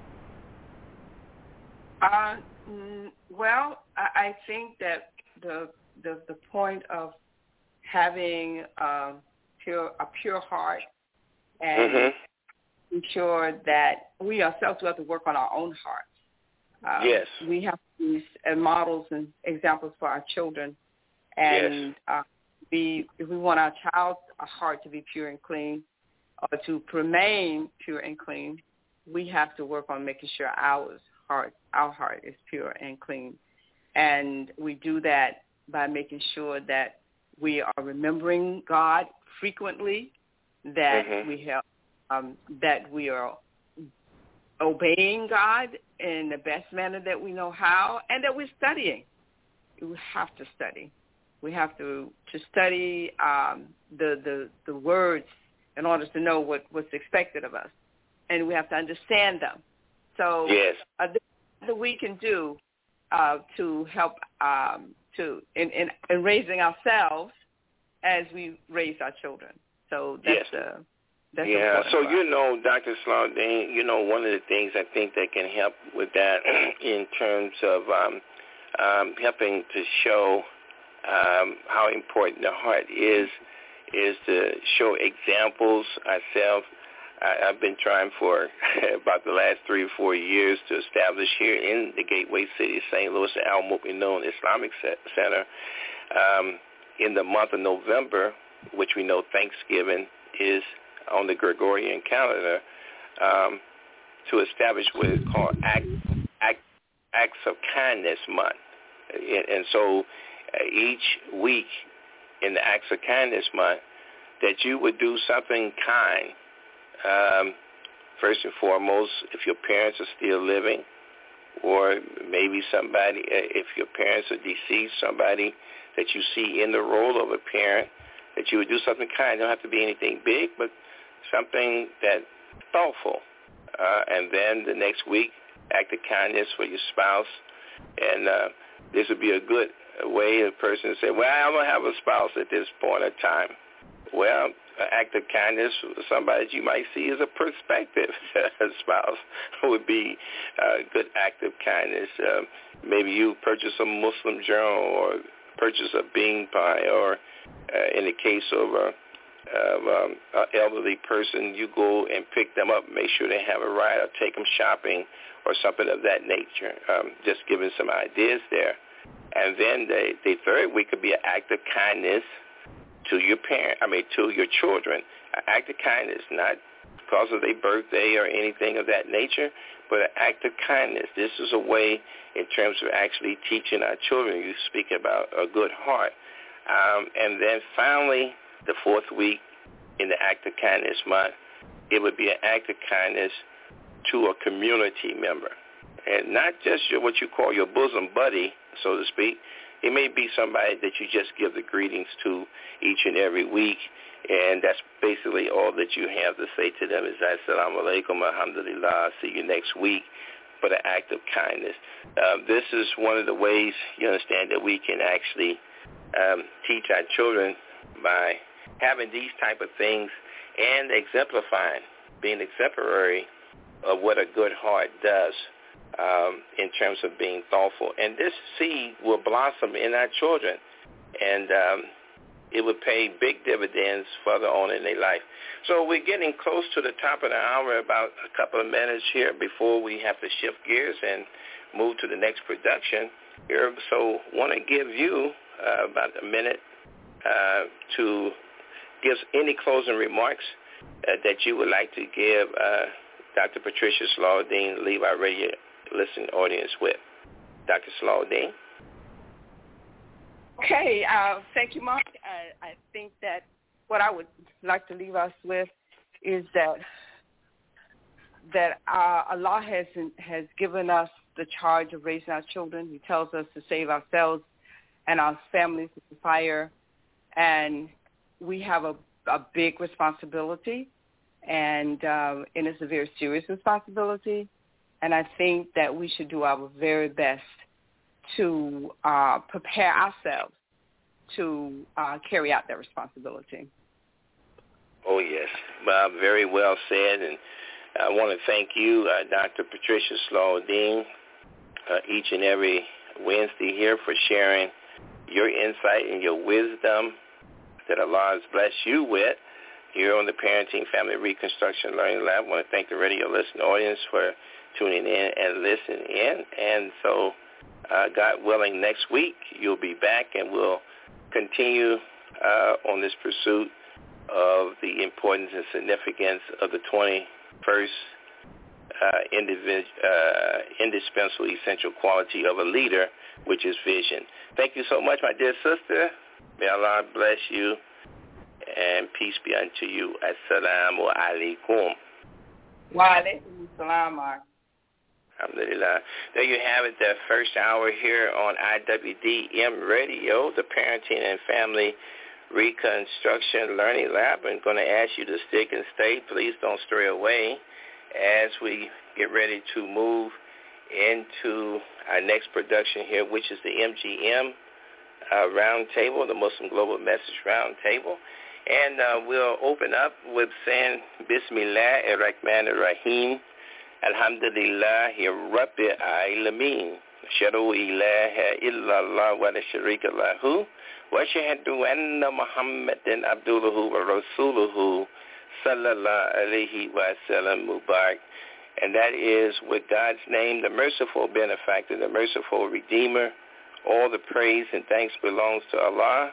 Well, I think that the point of having a pure heart and ensure that we ourselves have to work on our own hearts. Yes. We have these models and examples for our children, and if we want our child's heart to be pure and clean, or to remain pure and clean, we have to work on making sure our heart is pure and clean. And we do that by making sure that we are remembering God frequently, that we have, that we are obeying God in the best manner that we know how, and that we're studying. We have to study. We have to study the words in order to know what's expected of us, and we have to understand them. So that we can do to help in raising ourselves as we raise our children. So that's important. So Dr. Salahuddin, one of the things I think that can help with that in terms of helping to show how important the heart is to show examples ourselves. I've been trying for about the last 3 or 4 years to establish here in the Gateway City, St. Louis, the Al-Mu'minun Islamic Center in the month of November, which we know Thanksgiving is on the Gregorian calendar. to establish what is called Acts of Kindness Month. And so each week in the Acts of Kindness Month, that you would do something kind. First and foremost, if your parents are still living, or maybe somebody, if your parents are deceased, somebody that you see in the role of a parent, that you would do something kind. It don't have to be anything big, but something that's thoughtful. And then the next week, act of kindness for your spouse. And this would be a good way a person to say, well, I don't have a spouse at this point in time. Well, an act of kindness for somebody that you might see as a prospective spouse would be a good act of kindness. Maybe you purchase a Muslim journal or purchase a bean pie, or in the case of an elderly person, you go and pick them up, make sure they have a ride, or take them shopping or something of that nature. Just giving some ideas there. And then the third week could be an act of kindness to your to your children. An act of kindness, not because of their birthday or anything of that nature, but an act of kindness. This is a way in terms of actually teaching our children. You speak about a good heart. And then finally, the fourth week in the Act of Kindness Month, it would be an act of kindness to a community member. And not just what you call your bosom buddy, so to speak. It may be somebody that you just give the greetings to each and every week, and that's basically all that you have to say to them is assalamu alaikum, alhamdulillah, see you next week, but an act of kindness. This is one of the ways, you understand, that we can actually teach our children by having these type of things and exemplifying, being exemplary of what a good heart does. In terms of being thoughtful. And this seed will blossom in our children, and it would pay big dividends further on in their life. So we're getting close to the top of the hour, about a couple of minutes here before we have to shift gears and move to the next production here. So want to give you about a minute to give any closing remarks that you would like to give Dr. Patricia Salahuddin, leave our radio listening audience with. Dr. Salahuddin. Okay, thank you, Mark. I think that what I would like to leave us with is that Allah has given us the charge of raising our children. He tells us to save ourselves and our families from fire, and we have a big responsibility, and it's a very serious responsibility. And I think that we should do our very best to prepare ourselves to carry out that responsibility. Oh, yes. Well, very well said. And I want to thank you, Dr. Patricia Salahuddin, each and every Wednesday here for sharing your insight and your wisdom that Allah has blessed you with here on the Parenting Family Reconstruction Learning Lab. I want to thank the radio listening audience for tuning in and listening in. And so, God willing, next week you'll be back and we'll continue on this pursuit of the importance and significance of the 21st indispensable essential quality of a leader, which is vision. Thank you so much, my dear sister. May Allah bless you and peace be unto you. Assalamu alaikum. Wa alaikum assalam, Mark. Alhamdulillah. There you have it, the first hour here on IWDM Radio, the Parenting and Family Reconstruction Learning Lab. I'm going to ask you to stick and stay. Please don't stray away as we get ready to move into our next production here, which is the MGM Roundtable, the Muslim Global Message Roundtable. And we'll open up with saying Bismillah ar-Rahman ar-Rahim. Alhamdulillahi Rabbil Alameen. Ashhadu ilaha illallah wa la sharika lahu. Wa ashhadu anna Muhammadan abduhu wa rasuluhu sallallahu alayhi wa sallam mubarak. And that is with God's name, the merciful benefactor, the merciful redeemer. All the praise and thanks belongs to Allah,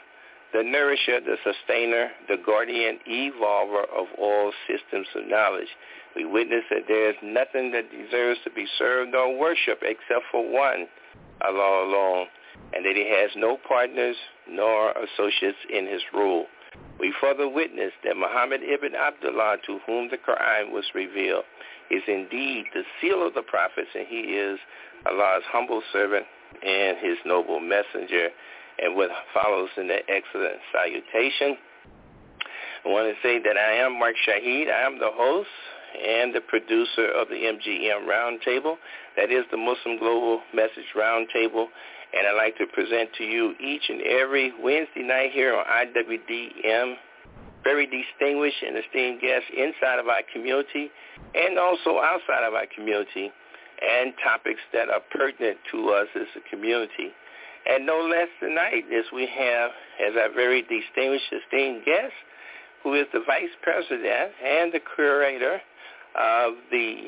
the nourisher, the sustainer, the guardian, evolver of all systems of knowledge. We witness that there is nothing that deserves to be served or worshipped except for one, Allah alone, and that he has no partners nor associates in his rule. We further witness that Muhammad ibn Abdullah, to whom the Quran was revealed, is indeed the seal of the prophets, and he is Allah's humble servant and his noble messenger. And what follows in that excellent salutation, I want to say that I am Mark Shahid. I am the host and the producer of the MGM Roundtable. That is the Muslim Global Message Roundtable. And I'd like to present to you each and every Wednesday night here on IWDM very distinguished and esteemed guests inside of our community and also outside of our community, and topics that are pertinent to us as a community. And no less tonight as we have as our very distinguished, esteemed guest, who is the Vice President and the Curator of the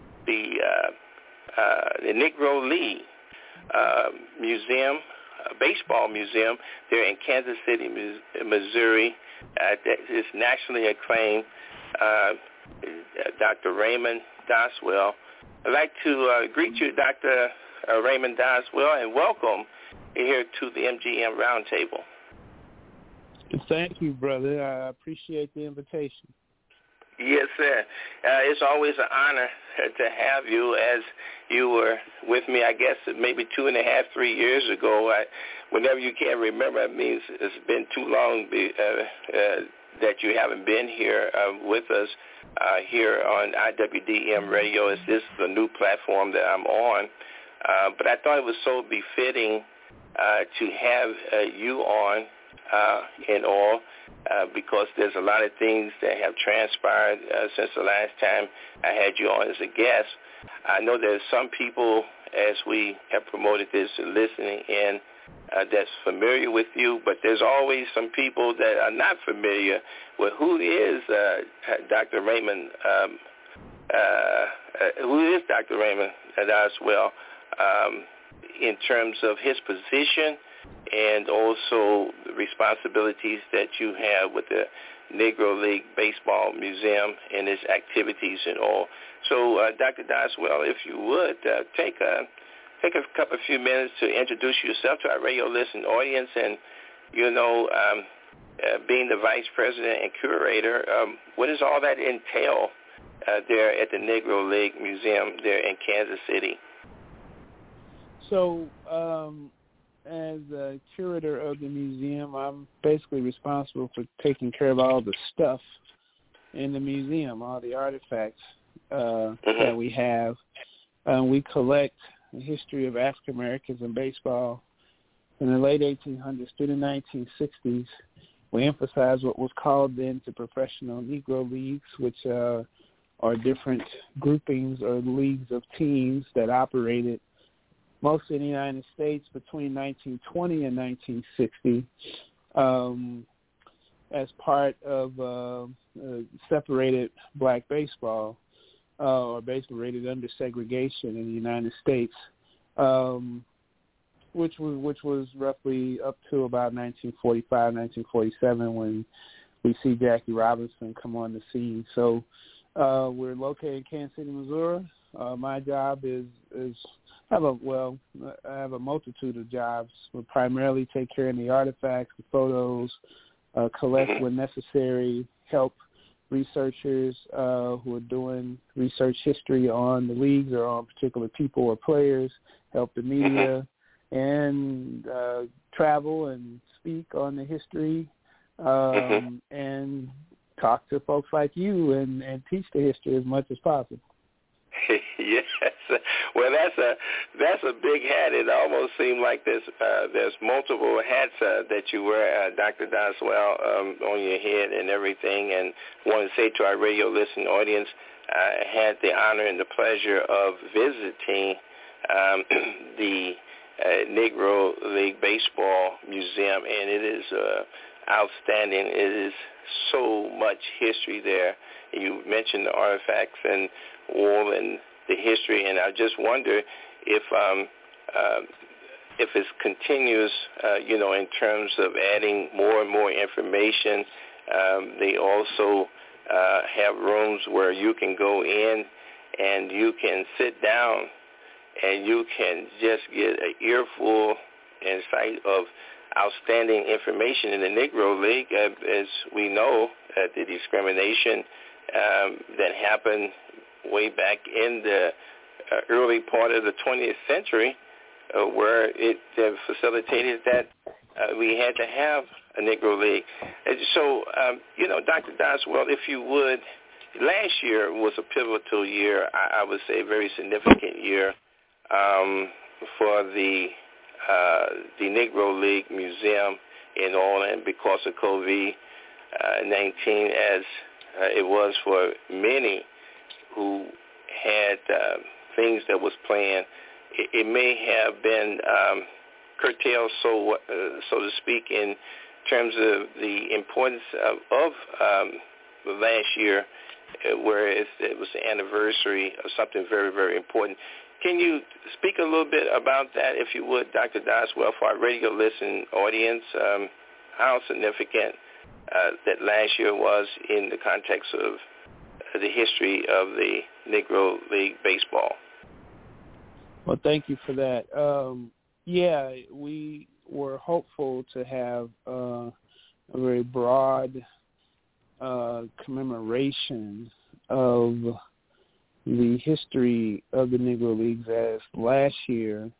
Negro League Museum, Baseball Museum there in Kansas City, Missouri. That is nationally acclaimed, Dr. Raymond Doswell. I'd like to greet you, Dr. Raymond Doswell, and welcome here to the MGM Roundtable. Thank you, brother. I appreciate the invitation. Yes, sir. It's always an honor to have you, as you were with me, I guess, maybe 2.5, 3 years ago. Whenever you can't remember, it means it's been too long that you haven't been here with us here on IWDM Radio, as this is a new platform that I'm on. But I thought it was so befitting to have you on in all, because there's a lot of things that have transpired since the last time I had you on as a guest. I know there's some people, as we have promoted this, listening in, that's familiar with you, but there's always some people that are not familiar with who is Dr. Raymond, Doswell, in terms of his position and also the responsibilities that you have with the Negro League Baseball Museum and its activities and all. So, Dr. Doswell, if you would, take a few minutes to introduce yourself to our radio listening audience, and, being the Vice President and Curator, what does all that entail there at the Negro League Museum there in Kansas City? So, as a curator of the museum, I'm basically responsible for taking care of all the stuff in the museum, all the artifacts that we have. We collect the history of African Americans in baseball in the late 1800s through the 1960s. We emphasize what was called then the professional Negro leagues, which are different groupings or leagues of teams that operated mostly in the United States between 1920 and 1960 as part of separated black baseball, or basically rated under segregation in the United States, which was roughly up to about 1945, 1947 when we see Jackie Robinson come on the scene. So we're located in Kansas City, Missouri. My job is I have a multitude of jobs. We primarily take care of the artifacts, the photos, collect when necessary, help researchers who are doing research history on the leagues or on particular people or players, help the media, and travel and speak on the history, and talk to folks like you and teach the history as much as possible. Yes, well, that's a big hat. It almost seemed like there's multiple hats that you wear, Dr. Doswell, on your head and everything. And I want to say to our radio listening audience, I had the honor and the pleasure of visiting the Negro League Baseball Museum, and it is outstanding. It is so much history there. You mentioned the artifacts and all and the history, and I just wonder if if it continues, in terms of adding more and more information, they also have rooms where you can go in and you can sit down and you can just get an earful and sight of outstanding information in the Negro League. As we know, the discrimination that happened way back in the early part of the 20th century, where it facilitated that we had to have a Negro League. And so, Dr. Doswell, if you would, last year was a pivotal year, I would say a very significant year for the Negro League Museum in Orland because of COVID-19, as it was for many who had things that was planned. It may have been curtailed, so to speak, in terms of the importance of last year, where it was the anniversary of something very, very important. Can you speak a little bit about that, if you would, Dr. Doswell, for our radio listening audience, how significant that last year was in the context of the history of the Negro League Baseball? Well, thank you for that. We were hopeful to have a very broad commemoration of the history of the Negro Leagues, as last year,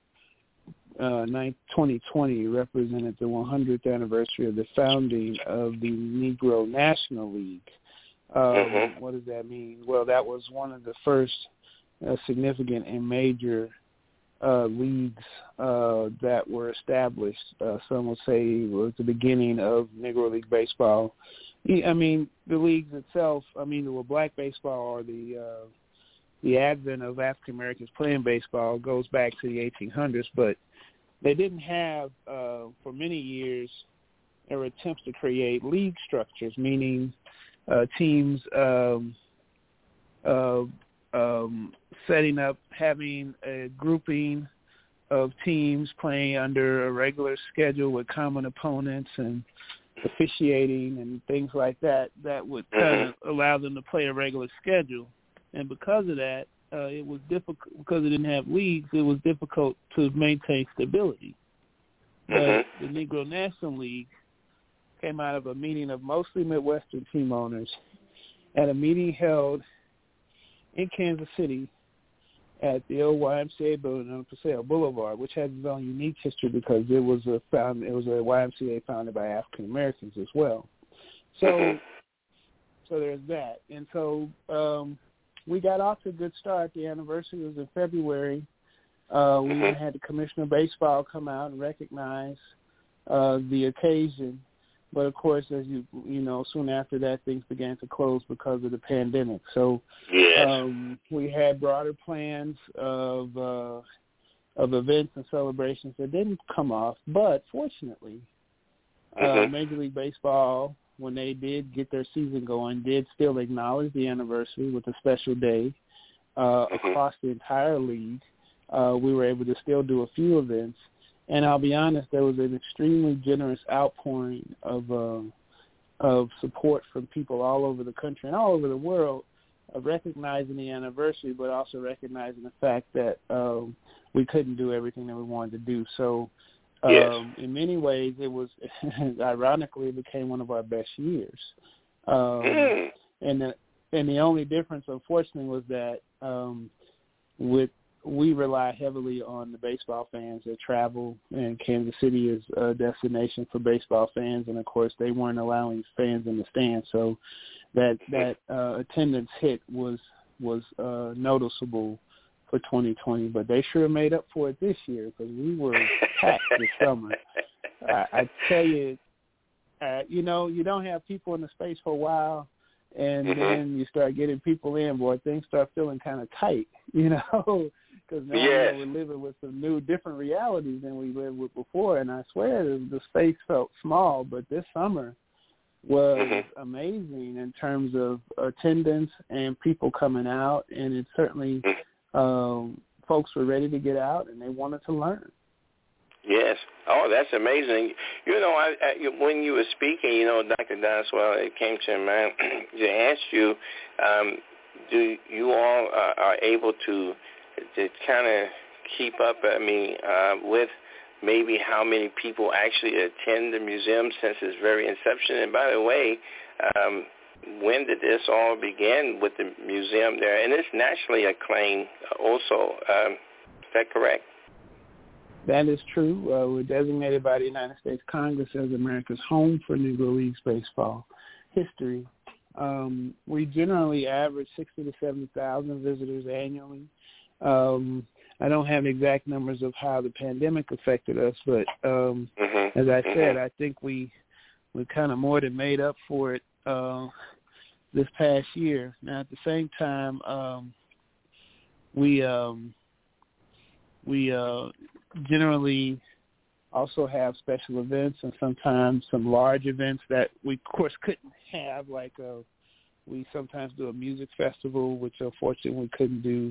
2020, represented the 100th anniversary of the founding of the Negro National League. What does that mean? Well, that was one of the first significant and major leagues that were established. Some will say it was the beginning of Negro League Baseball. I mean, the leagues itself, black baseball, or the advent of African Americans playing baseball goes back to the 1800s, but they didn't have, for many years, there were attempts to create league structures, meaning teams setting up, having a grouping of teams playing under a regular schedule with common opponents and officiating and things like that would kind of allow them to play a regular schedule. And because of that, it was difficult, because it didn't have leagues, it was difficult to maintain stability. But the Negro National League came out of a meeting of mostly Midwestern team owners at a meeting held in Kansas City at the old YMCA building on Paseo Boulevard, which has its own unique history because it was a YMCA founded by African Americans as well. So there's that. And so we got off to a good start. The anniversary was in February. We had the Commissioner of Baseball come out and recognize the occasion. But, of course, as you know, soon after that, things began to close because of the pandemic. So we had broader plans of events and celebrations that didn't come off. But, fortunately, Major League Baseball, when they did get their season going, did still acknowledge the anniversary with a special day across the entire league. We were able to still do a few events. And I'll be honest, there was an extremely generous outpouring of support from people all over the country and all over the world, recognizing the anniversary, but also recognizing the fact that we couldn't do everything that we wanted to do. So in many ways, it was, ironically, it became one of our best years. And the only difference, unfortunately, was that we rely heavily on the baseball fans that travel, and Kansas City is a destination for baseball fans, and of course they weren't allowing fans in the stands, so that attendance hit was noticeable for 2020, but they sure made up for it this year because we were packed this summer. I tell you, you don't have people in the space for a while, and then you start getting people in, boy, things start feeling kind of tight, because now we're living with some new, different realities than we lived with before. And I swear the space felt small, but this summer was amazing in terms of attendance and people coming out. And it certainly, folks were ready to get out and they wanted to learn. Yes. Oh, that's amazing. You know, when you were speaking, Dr. Doswell, it came to mind to ask you, do you all are able to kind of keep up, with maybe how many people actually attend the museum since its very inception? And by the way, when did this all begin with the museum there? And it's nationally acclaimed also. Is that correct? That is true. We're designated by the United States Congress as America's home for Negro Leagues baseball history. We generally average 60 to 70,000 visitors annually. I don't have exact numbers of how the pandemic affected us, but as I said, I think we kind of more than made up for it this past year. Now, at the same time, we generally also have special events and sometimes some large events that we, of course, couldn't have. Like we sometimes do a music festival, which unfortunately we couldn't do.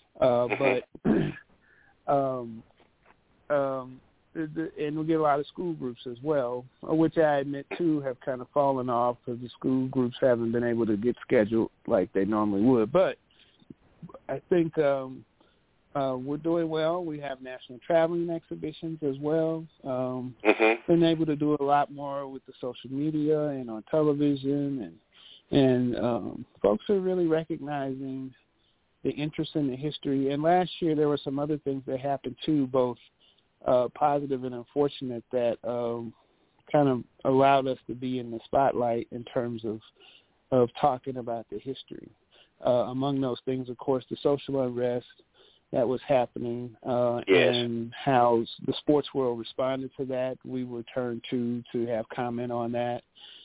And we get a lot of school groups as well, which I admit, too, have kind of fallen off because the school groups haven't been able to get scheduled like they normally would. But I think we're doing well. We have national traveling exhibitions as well. Been able to do a lot more with the social media and on television, and folks are really recognizing the interest in the history. And last year there were some other things that happened too, both positive and unfortunate, that kind of allowed us to be in the spotlight in terms of talking about the history. Among those things, of course, the social unrest that was happening, and how the sports world responded to that. We were turned to have comment on that.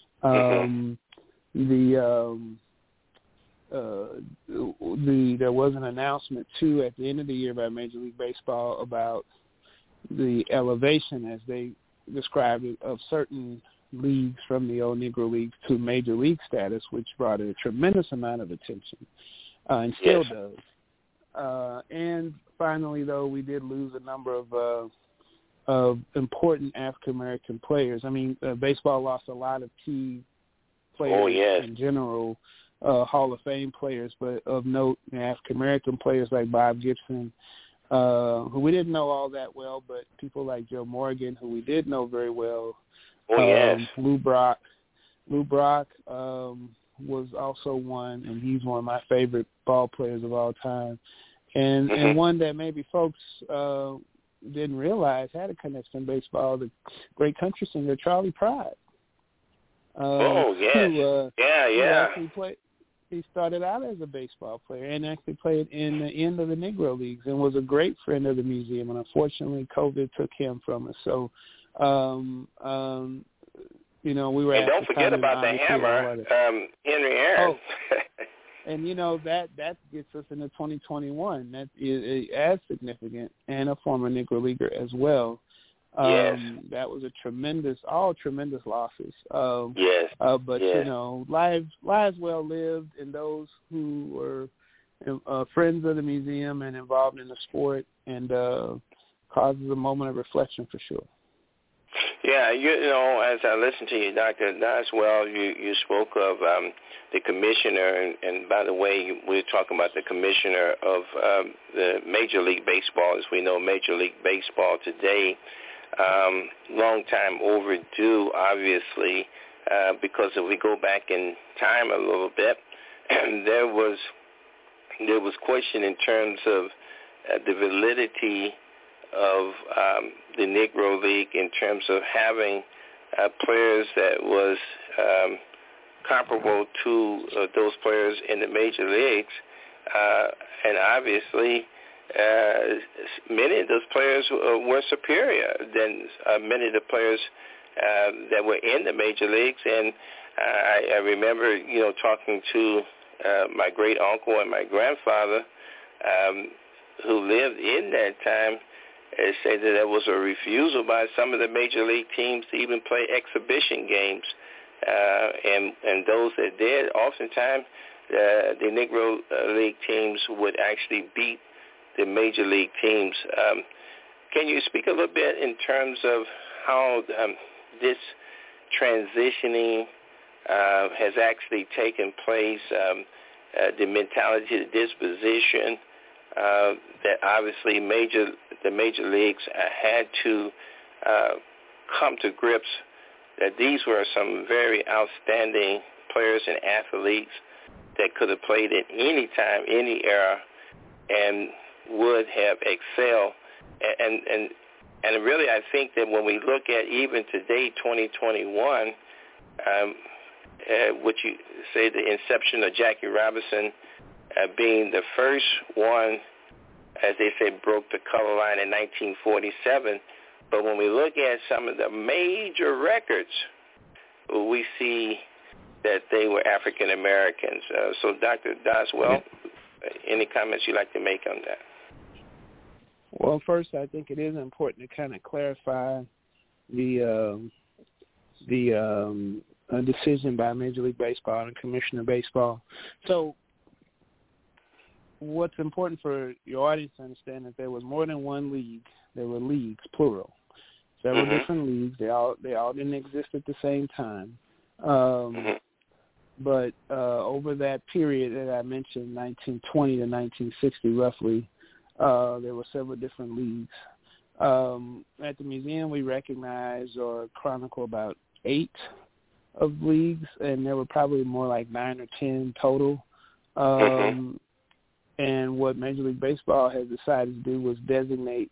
There was an announcement too at the end of the year by Major League Baseball about the elevation, as they described it, of certain leagues from the old Negro Leagues to Major League status, which brought a tremendous amount of attention, and still does. And finally, though, we did lose a number of important African American players. I mean, baseball lost a lot of key players in general, Hall of Fame players, but of note, African American players like Bob Gibson, who we didn't know all that well, but people like Joe Morgan, who we did know very well. Lou Brock was also one, and he's one of my favorite ball players of all time. And one that maybe folks didn't realize had a connection in baseball, the great country singer Charlie Pride. He started out as a baseball player and actually played in the end of the Negro Leagues and was a great friend of the museum. And unfortunately, COVID took him from us. So, we were. And don't forget about the hammer, Henry Aaron. And that gets us into 2021. That is as significant, and a former Negro Leaguer as well. That was a tremendous losses. But lives well lived, and those who were friends of the museum and involved in the sport, and causes a moment of reflection for sure. Yeah, as I listened to you, Dr. Doswell, you spoke of the commissioner, and by the way, we're talking about the commissioner of the Major League Baseball. As we know, Major League Baseball today, long time overdue, obviously, because if we go back in time a little bit, there was question in terms of the validity of the Negro League in terms of having players that was comparable to those players in the major leagues, and obviously many of those players were superior than many of the players that were in the major leagues. And I remember, talking to my great uncle and my grandfather who lived in that time, say that there was a refusal by some of the major league teams to even play exhibition games. And those that did, oftentimes the Negro League teams would actually beat the major league teams. Can you speak a little bit in terms of how this transitioning has actually taken place, the mentality, the disposition that obviously the major leagues had to come to grips that these were some very outstanding players and athletes that could have played at any time, any era, and would have excelled. And really, I think that when we look at even today, 2021, what you say, the inception of Jackie Robinson being the first one, as they say, broke the color line in 1947. But when we look at some of the major records, we see that they were African Americans. So, Dr. Doswell, any comments you'd like to make on that? Well, first, I think it is important to kind of clarify the decision by Major League Baseball and Commissioner of Baseball. So what's important for your audience to understand is there was more than one league. There were leagues, plural. Several different leagues. They all didn't exist at the same time. But over that period that I mentioned, 1920 to 1960 roughly, there were several different leagues. At the museum, we recognize or chronicle about 8 of leagues, and there were probably more like 9 or 10 total. And what Major League Baseball has decided to do was designate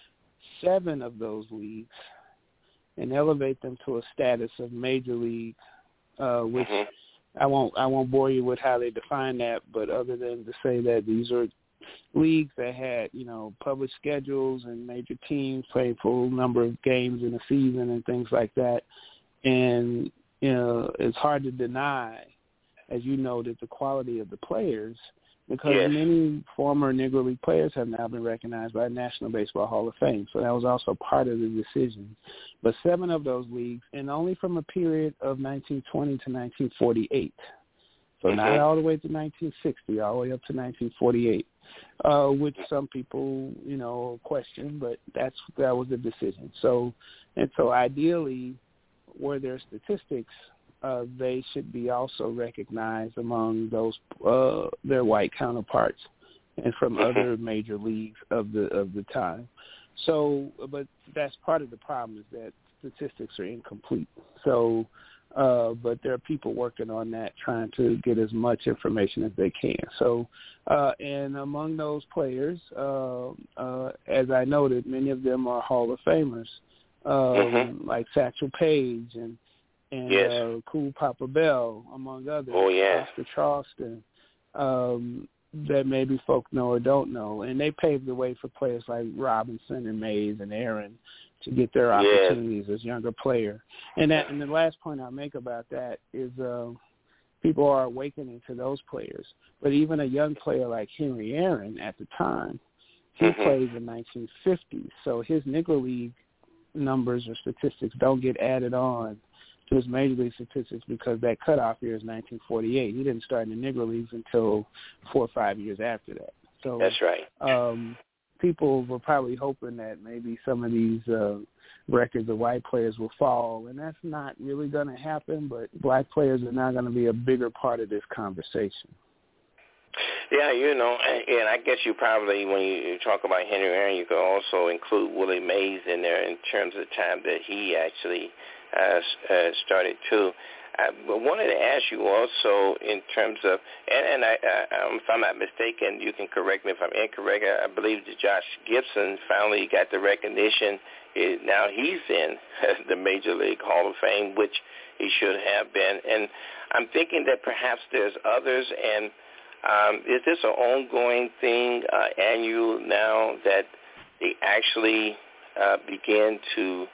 7 of those leagues and elevate them to a status of major league, which I won't bore you with how they define that, but other than to say that these are leagues that had, published schedules and major teams playing full number of games in a season and things like that. And, it's hard to deny, as you noted, the quality of the players, because many former Negro League players have now been recognized by the National Baseball Hall of Fame. So that was also part of the decision. But 7 of those leagues, and only from a period of 1920 to 1948. So not all the way to 1960, all the way up to 1948, which some people, question, but that was the decision. So ideally, where there are statistics, they should be also recognized among those their white counterparts and from other major leagues of the time. So, but that's part of the problem, is that statistics are incomplete. So, but there are people working on that, trying to get as much information as they can. So, and among those players, as I noted, many of them are Hall of Famers, like Satchel Paige and Cool Papa Bell, among others. Oscar Charleston, that maybe folk know or don't know. And they paved the way for players like Robinson and Mays and Aaron to get their opportunities as younger player. And the last point I'll make about that is people are awakening to those players. But even a young player like Henry Aaron at the time, he played in the 1950s. So his Negro League numbers or statistics don't get added on to his Major League statistics because that cutoff year is 1948. He didn't start in the Negro Leagues until 4 or 5 years after that. So that's right. People were probably hoping that maybe some of these records of white players will fall, and that's not really going to happen, but black players are now going to be a bigger part of this conversation. Yeah, and I guess you probably, when you talk about Henry Aaron, you could also include Willie Mays in there in terms of the time that he actually started too. But wanted to ask you also in terms of, and if I'm not mistaken, you can correct me if I'm incorrect, I believe that Josh Gibson finally got the recognition. Now he's in the Major League Hall of Fame, which he should have been. And I'm thinking that perhaps there's others, and is this an ongoing thing, annual now, that they actually begin to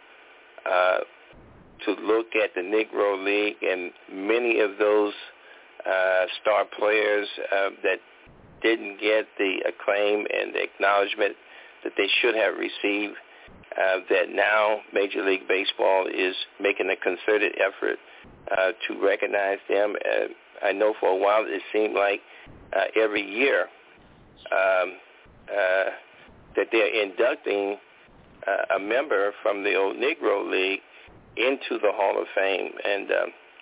look at the Negro League, and many of those star players that didn't get the acclaim and the acknowledgement that they should have received, that now Major League Baseball is making a concerted effort to recognize them. I know for a while it seemed like every year that they're inducting a member from the old Negro League into the Hall of Fame. And,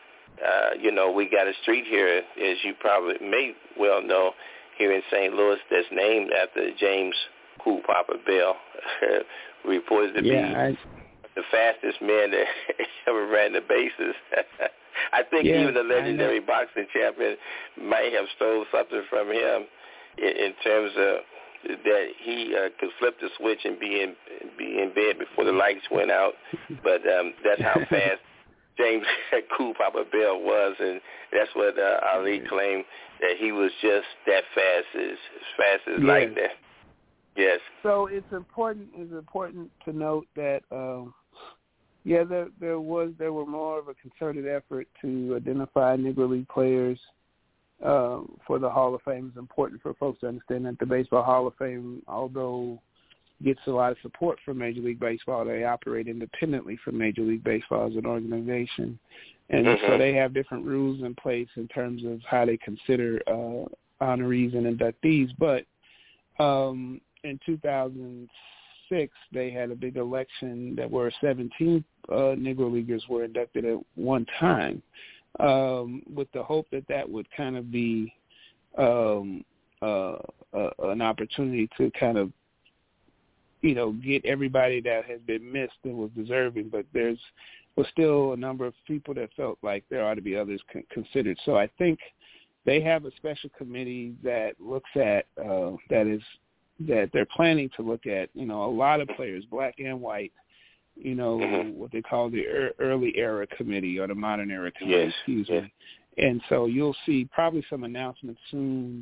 we got a street here, as you probably may well know, here in St. Louis that's named after James Cool Papa Bell, reported to be the fastest man that ever ran the bases. I think even the legendary boxing champion might have stole something from him in terms of that he could flip the switch and be in bed before the lights went out. But that's how fast James Cool Papa Bell was, and that's what Ali claimed, that he was just that fast as like that. Yes. So it's important to note that there were more of a concerted effort to identify Negro League players for the Hall of Fame. It's important for folks to understand that the Baseball Hall of Fame, although gets a lot of support from Major League Baseball, they operate independently from Major League Baseball as an organization. And so they have different rules in place in terms of how they consider honorees and inductees. But in 2006, they had a big election that where 17 Negro Leaguers were inducted at one time, with the hope that would kind of be an opportunity to kind of, get everybody that has been missed and was deserving. But was still a number of people that felt like there ought to be others considered. So I think they have a special committee that looks at that they're planning to look at, a lot of players, black and white, what they call the early era committee or the modern era committee, excuse me. And so you'll see probably some announcements soon,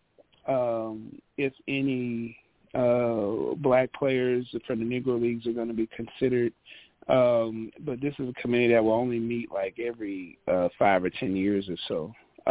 if any black players from the Negro Leagues are going to be considered. But this is a committee that will only meet like every 5 or 10 years or so.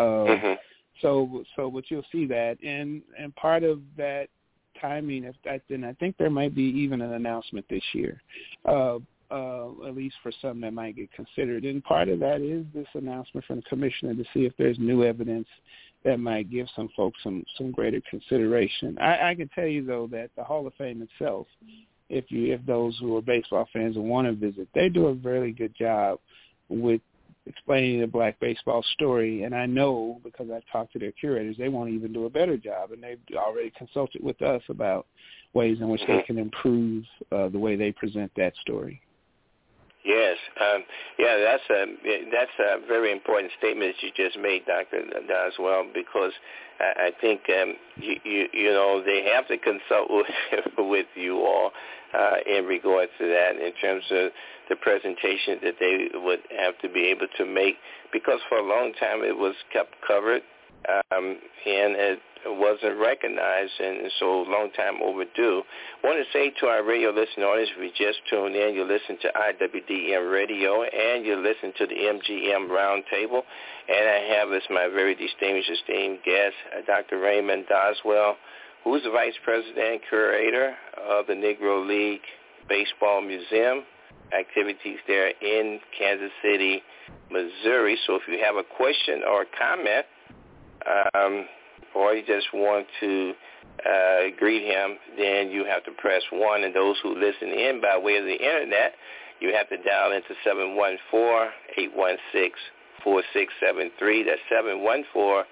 But you'll see that. And part of that timing, and I think there might be even an announcement this year, at least for some that might get considered. And part of that is this announcement from the commissioner to see if there's new evidence that might give some folks some greater consideration. I can tell you, though, that the Hall of Fame itself, if those who are baseball fans and want to visit, they do a really good job with explaining the black baseball story. And I know, because I've talked to their curators, they want to even do a better job. And they've already consulted with us about ways in which they can improve the way they present that story. Yes, that's a very important statement that you just made, Dr. Doswell, because I think they have to consult with you all in regards to that, in terms of the presentation that they would have to be able to make, because for a long time it was kept covered and it wasn't recognized, and so a long time overdue. I want to say to our radio listening audience, if you just tuned in, you listen to IWDM Radio, and you listen to the MGM Roundtable, and I have as my very distinguished, esteemed guest, Dr. Raymond Doswell, who is the Vice President and Curator of the Negro League Baseball Museum, activities there in Kansas City, Missouri. So if you have a question or a comment, or you just want to greet him, then you have to press 1. And those who listen in by way of the Internet, you have to dial into 714-816-4673. That's 714-816-4673.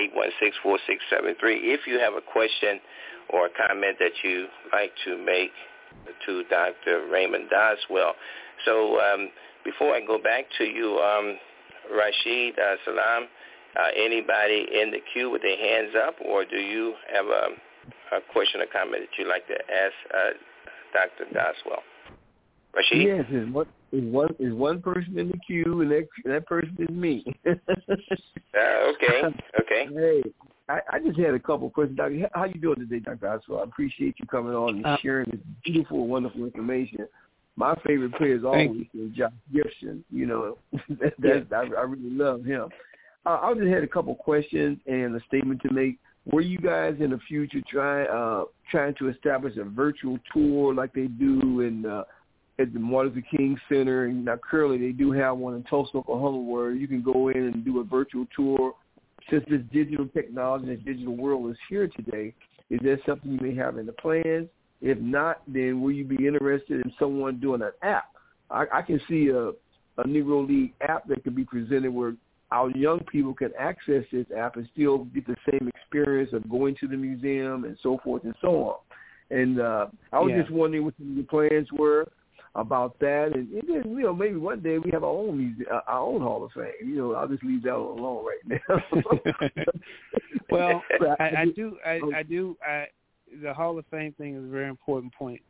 If you have a question or a comment that you like to make to Dr. Raymond Doswell. So before I go back to you, Rashid Salam, anybody in the queue with their hands up, or do you have a question or comment that you'd like to ask Dr. Doswell? Rashid? Yes, is one person in the queue, and that person is me. Okay. Hey, I just had a couple questions, Doctor. How you doing today, Dr. Doswell? I appreciate you coming on and sharing this beautiful, wonderful information. My favorite player is always Josh Gibson. I really love him. I just had a couple questions and a statement to make. Were you guys in the future trying to establish a virtual tour like they do at the Martin Luther King Center? And now currently they do have one in Tulsa, Oklahoma, where you can go in and do a virtual tour. Since this digital technology and digital world is here today, is there something you may have in the plans? If not, then will you be interested in someone doing an app? I can see a Negro League app that could be presented where our young people can access this app and still get the same experience of going to the museum and so forth and so on. And I was just wondering what some of your plans were about that. And then, maybe one day we have our own Hall of Fame. I'll just leave that alone right now. Well, I do. The Hall of Fame thing is a very important point.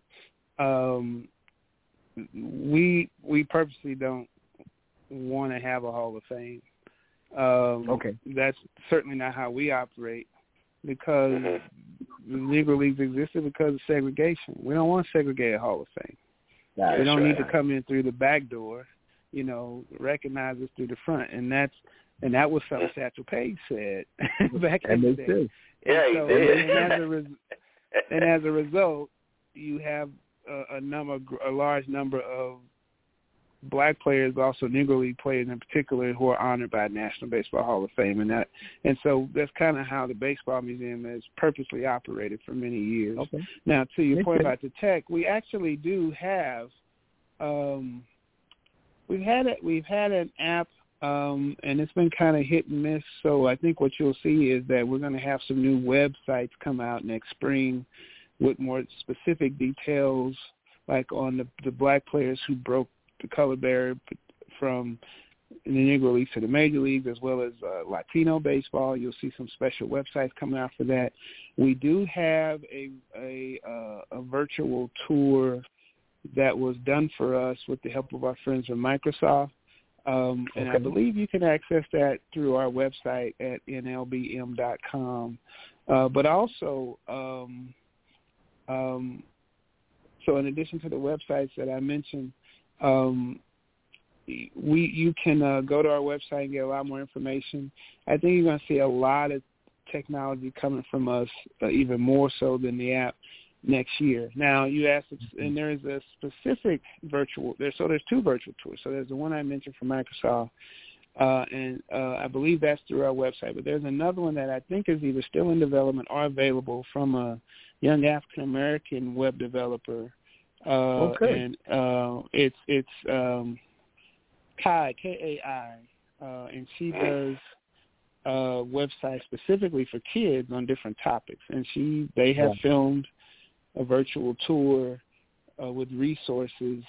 We purposely don't want to have a Hall of Fame. Okay. That's certainly not how we operate, because the Negro Leagues existed because of segregation. We don't want to segregate a Hall of Fame. We don't need to come in through the back door, recognize us through the front, and that was something Satchel Paige said back in the day. Yeah, he did. And as a result, you have a large number of black players, also Negro League players in particular, who are honored by National Baseball Hall of Fame, and so that's kind of how the Baseball Museum has purposely operated for many years. Okay. Now, to your point about the tech, we actually do have we've had an app, and it's been kind of hit and miss. So I think what you'll see is that we're going to have some new websites come out next spring with more specific details, like on the black players who broke the color barrier from the Negro Leagues to the Major Leagues, as well as Latino baseball. You'll see some special websites coming out for that. We do have a virtual tour that was done for us with the help of our friends from Microsoft. And I believe you can access that through our website at nlbm.com. But also, so in addition to the websites that I mentioned, you can go to our website and get a lot more information. I think you're going to see a lot of technology coming from us, even more so than the app, next year. Now, you asked, and there is a specific virtual. There's two virtual tours. So there's the one I mentioned from Microsoft, and I believe that's through our website. But there's another one that I think is either still in development or available from a young African American web developer. And it's Kai, Kai, and she does websites specifically for kids on different topics. And they have filmed a virtual tour with resources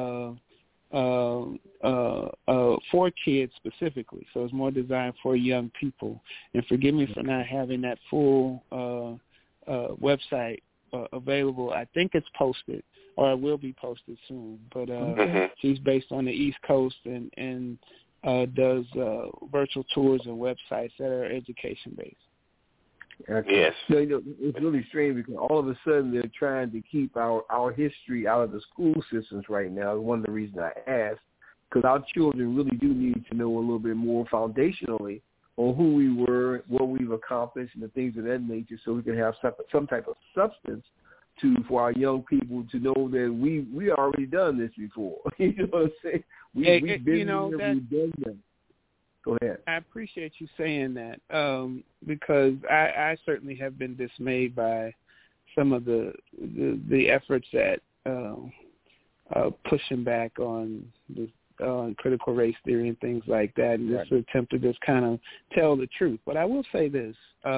for kids specifically. So it's more designed for young people. And forgive me for not having that full website available. I think it's posted, or it will be posted soon. But she's based on the East Coast and does virtual tours and websites that are education-based. Yes. It's really strange because all of a sudden they're trying to keep our history out of the school systems right now. One of the reasons I asked, because our children really do need to know a little bit more foundationally on who we were, what we've accomplished, and the things of that nature, so we can have some type of substance for our young people to know that we already done this before. You know what I'm saying? We've been there, we've done that. Go ahead. I appreciate you saying that because I certainly have been dismayed by some of the efforts at pushing back on critical race theory and things like that, and this attempt to just kind of tell the truth. But I will say this: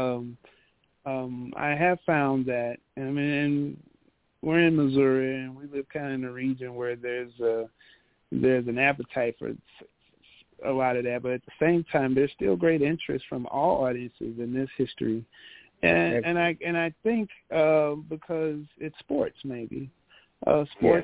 I have found that, and we're in Missouri, and we live kind of in a region where there's an appetite for a lot of that, but at the same time, there's still great interest from all audiences in this history, and I think because it's sports, maybe sports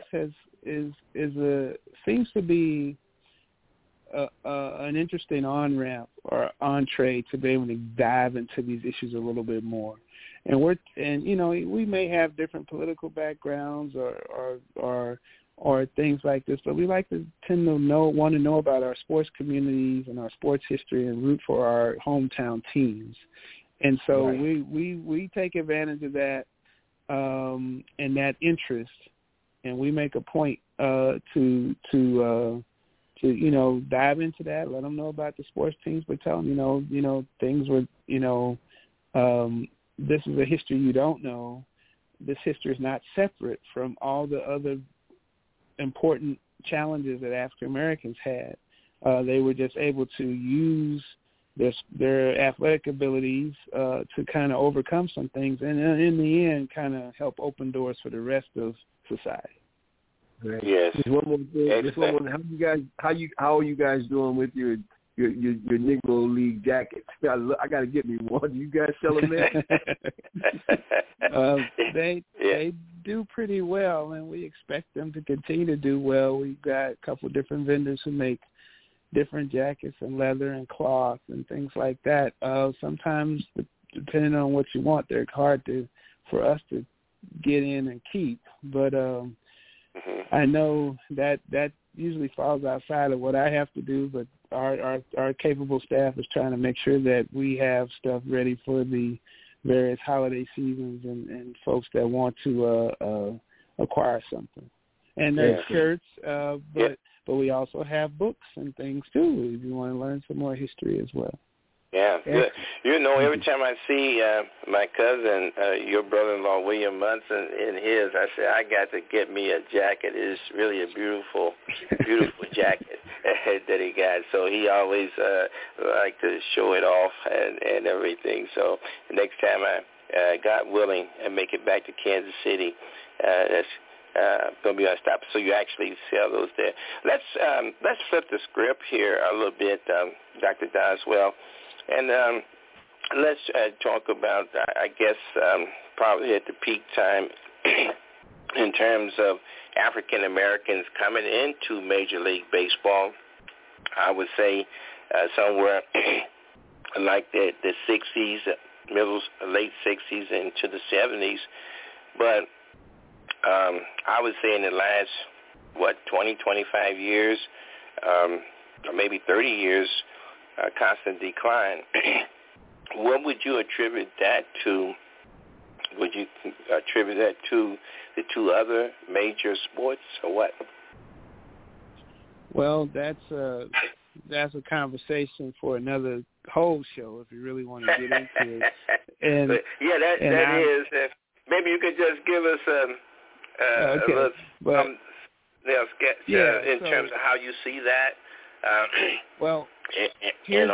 seems to be an interesting on-ramp or entree to be able to dive into these issues a little bit more. And we may have different political backgrounds or things like this, but we like to want to know about our sports communities and our sports history and root for our hometown teams. And so we take advantage of that and that interest, and we make a point to dive into that, let them know about the sports teams, but tell them, things were, this is a history you don't know. this history is not separate from all the other important challenges that African Americans had. They were just able to use their athletic abilities to kind of overcome some things, and in the end, kind of help open doors for the rest of society. Right. Yes. Just one more thing. Just one more. How are you guys doing with your Negro League jackets? I got to get me one. Do you guys sell them there? They do pretty well, and we expect them to continue to do well. We've got a couple of different vendors who make different jackets and leather and cloth and things like that. Sometimes, depending on what you want, they're hard for us to get in and keep. But I know that usually falls outside of what I have to do. But our capable staff is trying to make sure that we have stuff ready for the various holiday seasons and folks that want to acquire something. And there's shirts, but we also have books and things too if you want to learn some more history as well. Yeah. You know, every time I see my cousin, your brother-in-law, William Munson, in his, I say, I got to get me a jacket. It's really a beautiful, beautiful jacket that he got. So he always like to show it off and everything. So the next time I, God willing, I make it back to Kansas City, that's going to be unstoppable. So you actually sell those there. Let's flip the script here a little bit, Dr. Doswell. And let's talk about, I guess, probably at the peak time in terms of African Americans coming into Major League Baseball. I would say somewhere like the 60s, late 60s into the 70s. But I would say in the last, 20, 25 years, or maybe 30 years, constant decline. What would you attribute that to? Would you attribute that to the two other major sports, or what? Well, that's a conversation for another whole show if you really want to get into it. And yeah, that is. Maybe you could just give us a little sketch in terms of how you see that. Well, here's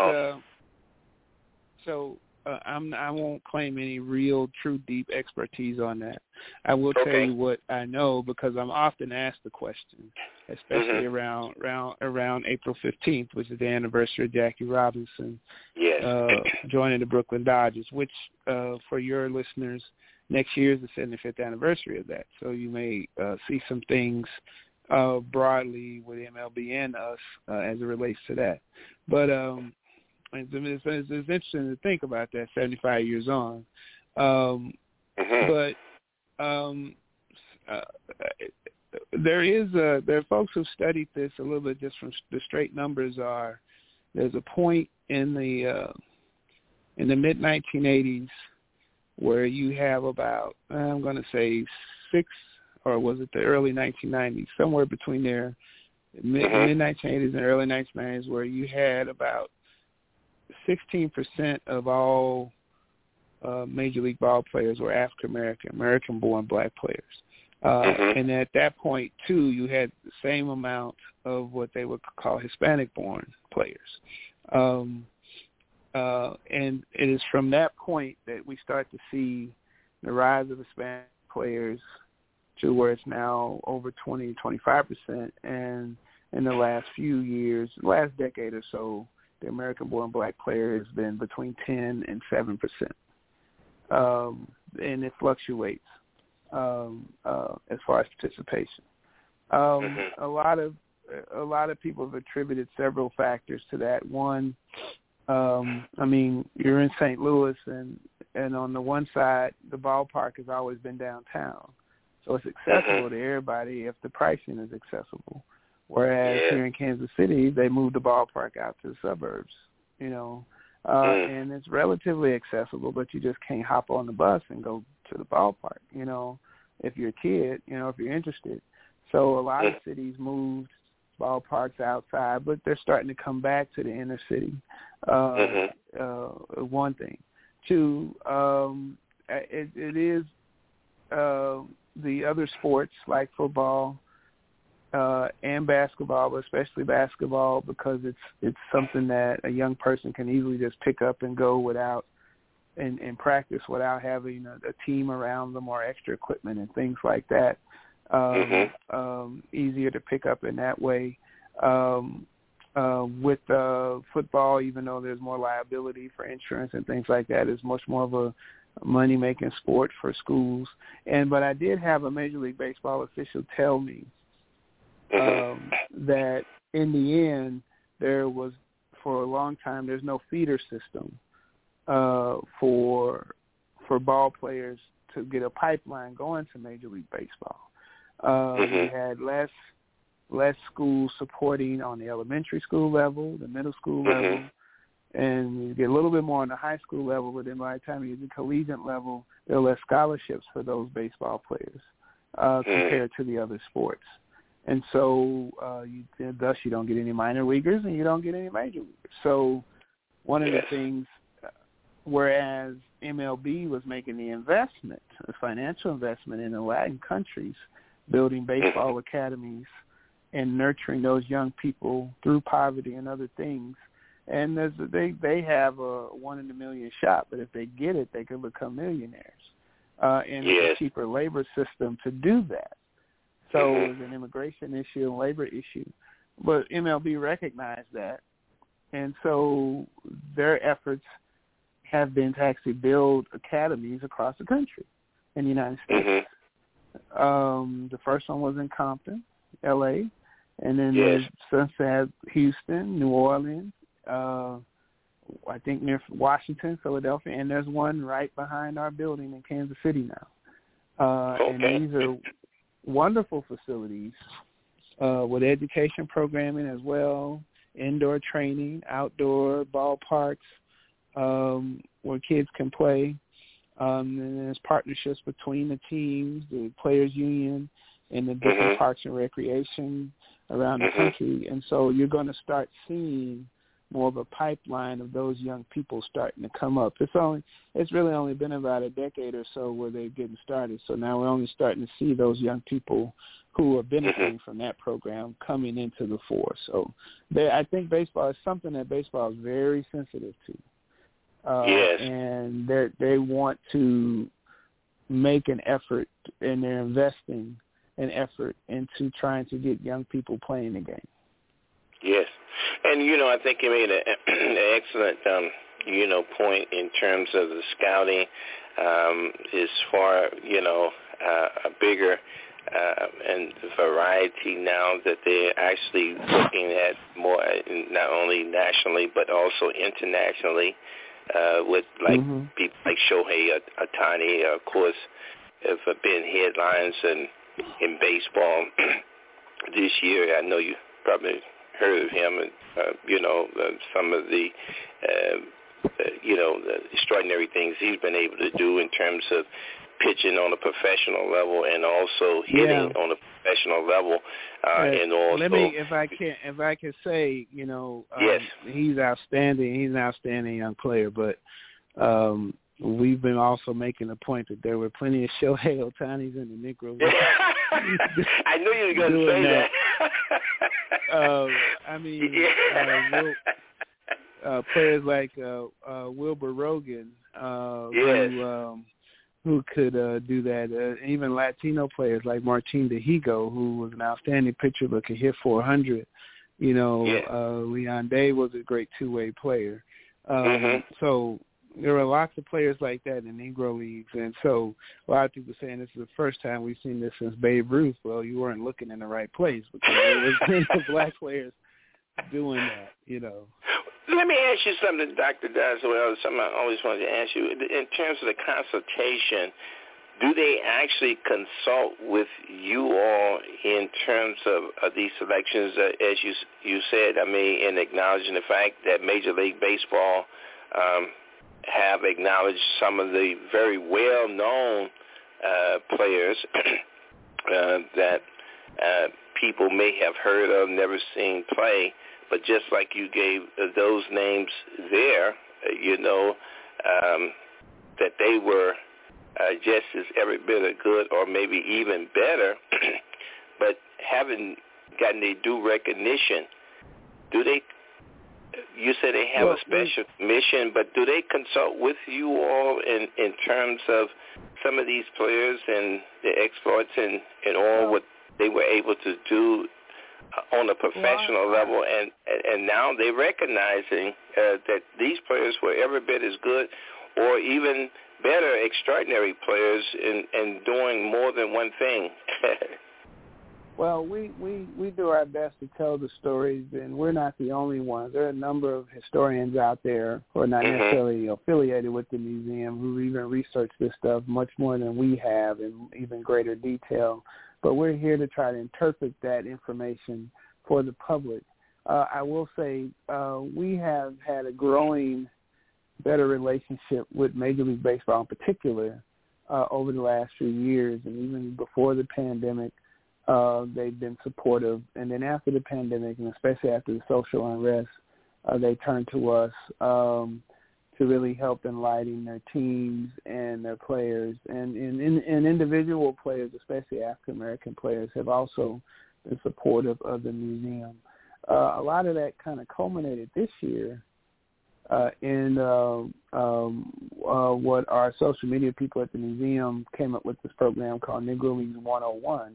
I won't claim any real, true, deep expertise on that. I will tell you what I know because I'm often asked the question, especially around April 15th, which is the anniversary of Jackie Robinson joining the Brooklyn Dodgers, which for your listeners, next year is the 75th anniversary of that. So you may see some things broadly with MLB and us as it relates to that. But it's interesting to think about that 75 years on. But there are folks who've studied this a little bit just from the straight numbers. There's a point in the mid-1980s where you have about, I'm going to say 6, or was it the early 1990s, somewhere between there, mid-1980s and early 1990s, where you had about 16% of all Major League ball players were American-born black players. And at that point, too, you had the same amount of what they would call Hispanic-born players. And it is from that point that we start to see the rise of Hispanic players to where it's now over 20, 25%. And in the last few years, last decade or so, the American-born black player has been between 10 and 7%. And it fluctuates as far as participation. A lot of people have attributed several factors to that. One, you're in St. Louis, and on the one side, the ballpark has always been downtown. So it's accessible to everybody if the pricing is accessible. Whereas here in Kansas City, they moved the ballpark out to the suburbs, and it's relatively accessible, but you just can't hop on the bus and go to the ballpark, if you're a kid, if you're interested. So a lot of cities moved ballparks outside, but they're starting to come back to the inner city, one thing. Two, it is the other sports like football and basketball, but especially basketball, because it's something that a young person can easily just pick up and go without and practice without having a team around them or extra equipment and things like that. Easier to pick up in that way. With football, even though there's more liability for insurance and things like that, it's much more of a money-making sport for schools. But I did have a Major League Baseball official tell me that in the end, there was, for a long time, there's no feeder system for ball players to get a pipeline going to Major League Baseball. We had less schools supporting on the elementary school level, the middle school level, and you get a little bit more on the high school level, but then by the time you get to the collegiate level, there are less scholarships for those baseball players compared to the other sports. And so thus you don't get any minor leaguers and you don't get any major leaguers. So one of the things, whereas MLB was making the investment, the financial investment in the Latin countries, building baseball academies and nurturing those young people through poverty and other things. And they have a 1 in a million shot, but if they get it, they can become millionaires. And it's a cheaper labor system to do that. So it's an immigration issue and labor issue. But MLB recognized that. And so their efforts have been to actually build academies across the country in the United States. The first one was in Compton, L.A., and then there's Sunset, Houston, New Orleans, I think near Washington, Philadelphia, and there's one right behind our building in Kansas City now. And these are wonderful facilities with education programming as well, indoor training, outdoor ballparks where kids can play. And there's partnerships between the teams, the players' union, and the different parks and recreation around the country. And so you're going to start seeing more of a pipeline of those young people starting to come up. It's really only been about a decade or so where they're getting started. So now we're only starting to see those young people who are benefiting from that program coming into the fore. So I think baseball is something that baseball is very sensitive to. And they want to make an effort, and they're investing an effort into trying to get young people playing the game. Yes. And, I think you made an excellent, point in terms of the scouting as far, a bigger and variety now that they're actually looking at more, not only nationally but also internationally, with people like Shohei Ohtani, of course, have been headlines in baseball this year. I know you probably heard of him and, some of the, the extraordinary things he's been able to do in terms of pitching on a professional level and also hitting on a professional level. And also, let me, if I can say, he's outstanding. He's an outstanding young player, but we've been also making a point that there were plenty of Shohei Ohtanis in the Negro League. I knew you were going to say that. Players like Wilbur Rogan, who could do that. Even Latino players like Martin Dehigo, who was an outstanding pitcher but could hit 400. Leon Day was a great two-way player. So there are lots of players like that in Negro Leagues. And so a lot of people saying this is the first time we've seen this since Babe Ruth. Well, you weren't looking in the right place because there was plenty of black players doing that, Let me ask you something, Dr. Dazwell, something I always wanted to ask you. In terms of the consultation, do they actually consult with you all in terms of these selections, as you said, in acknowledging the fact that Major League Baseball have acknowledged some of the very well-known players that people may have heard of, never seen play, but just like you gave those names there, that they were just as every bit as good or maybe even better, but haven't gotten their due recognition. Do they? You said they have a special mission, but do they consult with you all in terms of some of these players and the exploits and all what they were able to do on a professional level, and now they're recognizing that these players were every bit as good or even better, extraordinary players in doing more than one thing? Well, we do our best to tell the stories, and we're not the only ones. There are a number of historians out there who are not necessarily affiliated with the museum who even research this stuff much more than we have in even greater detail. But we're here to try to interpret that information for the public. I will say we have had a growing, better relationship with Major League Baseball in particular over the last few years, and even before the pandemic. They've been supportive, and then after the pandemic, and especially after the social unrest, they turned to us to really help enlighten their teams and their players, and individual players, especially African American players, have also been supportive of the museum. A lot of that kind of culminated this year in what our social media people at the museum came up with this program called Negro Leagues 101.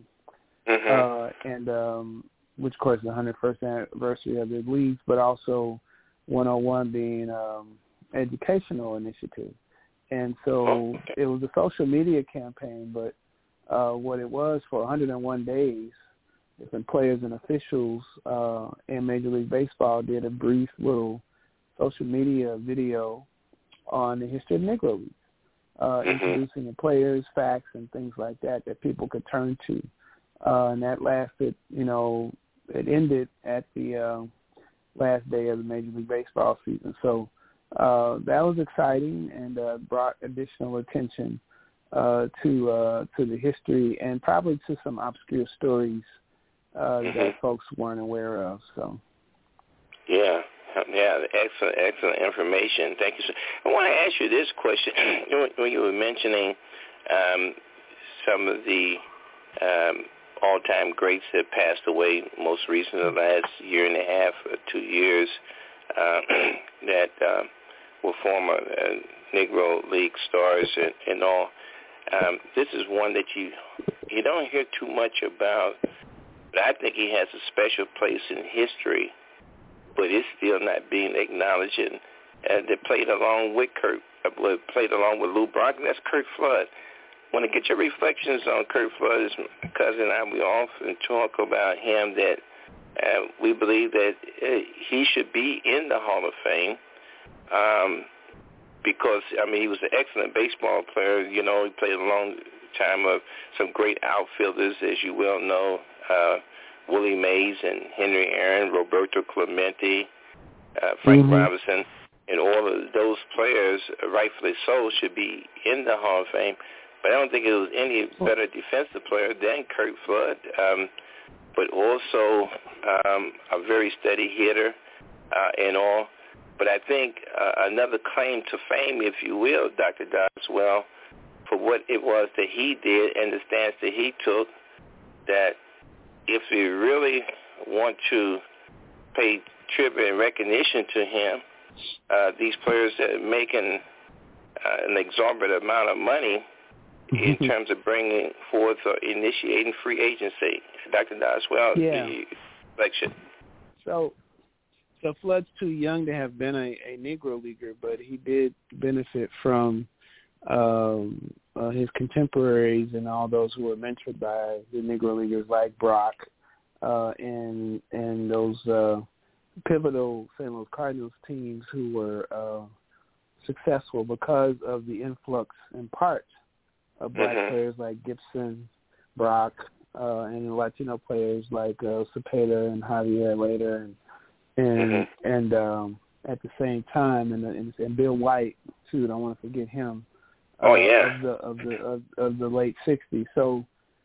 Which, of course, is the 101st anniversary of the leagues, but also 101 being educational initiative. And so it was a social media campaign, but what it was for 101 days, different players and officials in Major League Baseball did a brief little social media video on the history of Negro Leagues, introducing the players, facts, and things like that people could turn to. And that lasted, it ended at the last day of the Major League Baseball season. So that was exciting and brought additional attention to the history and probably to some obscure stories that folks weren't aware of. So. Yeah, excellent information. Thank you, sir. I want to ask you this question. When you were mentioning some of the all-time greats that passed away most recently, the last year and a half or 2 years, that were former Negro League stars and all. This is one that you don't hear too much about, but I think he has a special place in history, but it's still not being acknowledged. And they played along with played along with Lou Brock, and that's Curt Flood. I want to get your reflections on Curt Flood. His cousin and I, we often talk about him, that we believe that he should be in the Hall of Fame because, he was an excellent baseball player. He played a long time of some great outfielders, as you well know, Willie Mays and Henry Aaron, Roberto Clemente, Frank Robinson, and all of those players, rightfully so, should be in the Hall of Fame. But I don't think it was any better defensive player than Curt Flood, but also a very steady hitter and all. But I think another claim to fame, if you will, Dr. Doswell, for what it was that he did and the stance that he took, that if we really want to pay tribute and recognition to him, these players that are making an exorbitant amount of money in terms of bringing forth or initiating free agency. Dr. Doswell, the reflection. So Flood's too young to have been a Negro Leaguer, but he did benefit from his contemporaries and all those who were mentored by the Negro Leaguers like Brock and those pivotal St. Louis Cardinals teams who were successful because of the influx in part of black players like Gibson, Brock, and Latino players like Cepeda and Javier later, and at the same time, and Bill White too. Don't want to forget him. Of the late '60s. So,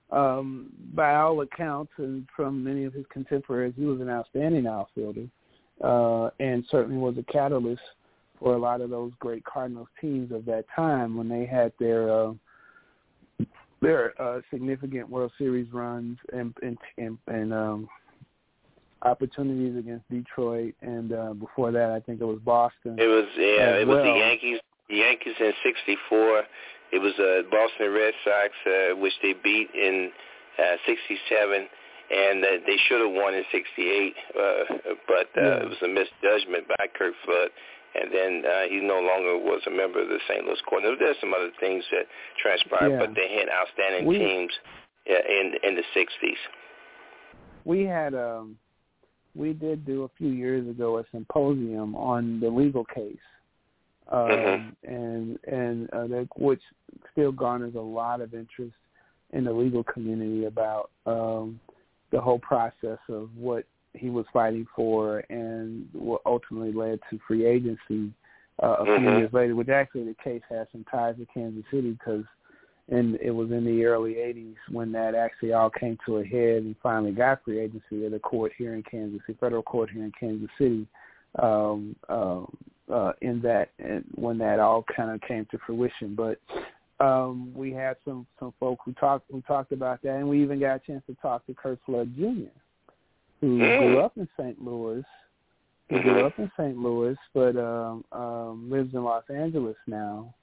by all accounts, and from many of his contemporaries, he was an outstanding outfielder, and certainly was a catalyst for a lot of those great Cardinals teams of that time when they had their there are significant World Series runs and opportunities against Detroit, and before that, I think it was Boston. It was the Yankees. The Yankees in '64. It was Boston Red Sox, which they beat in '67, and they should have won in '68, but it was a misjudgment by Curt Flood. And then he no longer was a member of the St. Louis Cardinals. There's some other things that transpired, but they had outstanding teams in the '60s. We had we did do a few years ago a symposium on the legal case, which still garners a lot of interest in the legal community about the whole process of what he was fighting for and what ultimately led to free agency a few years later, which actually the case has some ties to Kansas City because it was in the early 80s when that actually all came to a head and finally got free agency at a court here in Kansas City, federal court here in Kansas City, when that all kind of came to fruition. But we had some folk who talked about that, and we even got a chance to talk to Curt Flood Jr., who grew up in St. Louis. He grew up in St. Louis, but lives in Los Angeles now.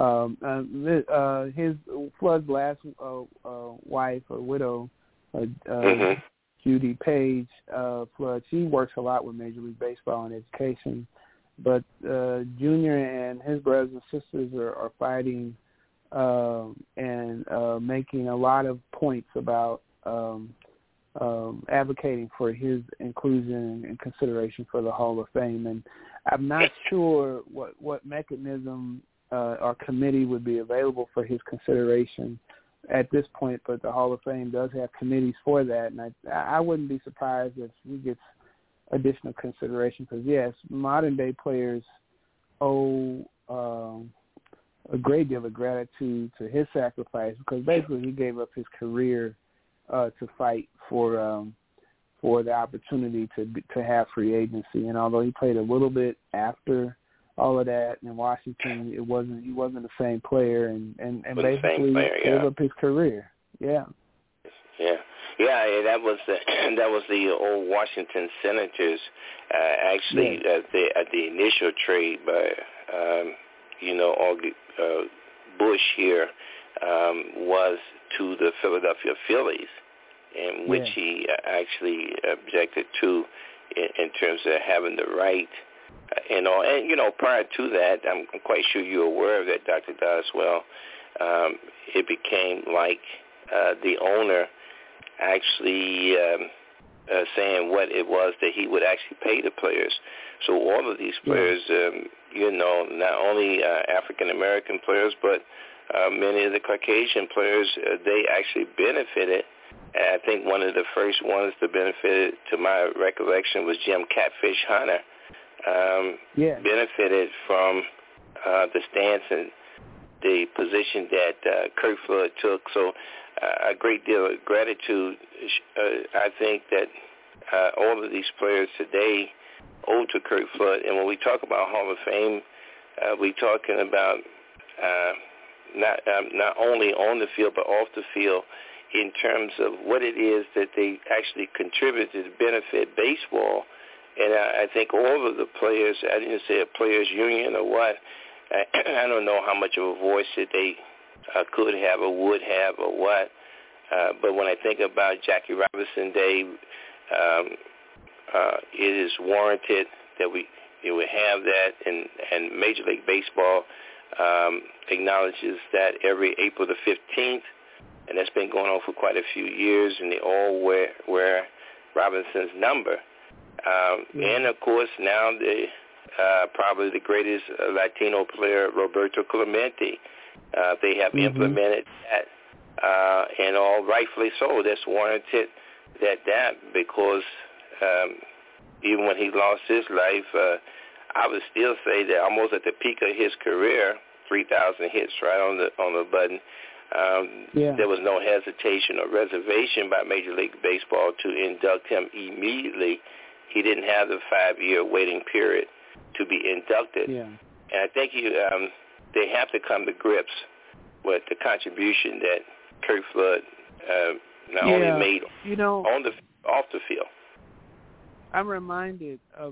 His Flood's last wife or widow, Judy Page Flood, she works a lot with Major League Baseball and education. But Junior and his brothers and sisters are fighting and making a lot of points about advocating for his inclusion and consideration for the Hall of Fame. And I'm not sure what mechanism or committee would be available for his consideration at this point, but the Hall of Fame does have committees for that, and I wouldn't be surprised if he gets additional consideration because, yes, modern-day players owe a great deal of gratitude to his sacrifice because basically he gave up his career to fight for the opportunity to have free agency. And although he played a little bit after all of that in Washington, he wasn't the same player and basically gave up his career. Yeah. That was the old Washington Senators. Actually, the initial trade by Bush here was to the Philadelphia Phillies, in which he actually objected to in terms of having the right. And prior to that, I'm quite sure you're aware of that, Dr. Doswell. It became like the owner actually saying what it was that he would actually pay the players. So all of these players, not only African-American players, but many of the Caucasian players, they actually benefited. And I think one of the first ones to benefit, to my recollection, was Jim Catfish Hunter. Benefited from the stance and the position that Curt Flood took. So a great deal of gratitude. I think that all of these players today owe to Curt Flood. And when we talk about Hall of Fame, we're talking about not only on the field but off the field in terms of what it is that they actually contribute to benefit baseball. And I think all of the players, I didn't say a players' union or what, I don't know how much of a voice that they could have or would have or what, but when I think about Jackie Robinson Day, it is warranted that we would have that, and Major League Baseball acknowledges that every April the 15th, and that's been going on for quite a few years, and they all wear Robinson's number. And, of course, now probably the greatest Latino player, Roberto Clemente. They have implemented that, and all rightfully so. That's warranted that because even when he lost his life, I would still say that almost at the peak of his career, 3,000 hits right on the button, there was no hesitation or reservation by Major League Baseball to induct him immediately. He didn't have the 5-year waiting period to be inducted. And I think they have to come to grips with the contribution that Curt Flood not only made off the field. I'm reminded of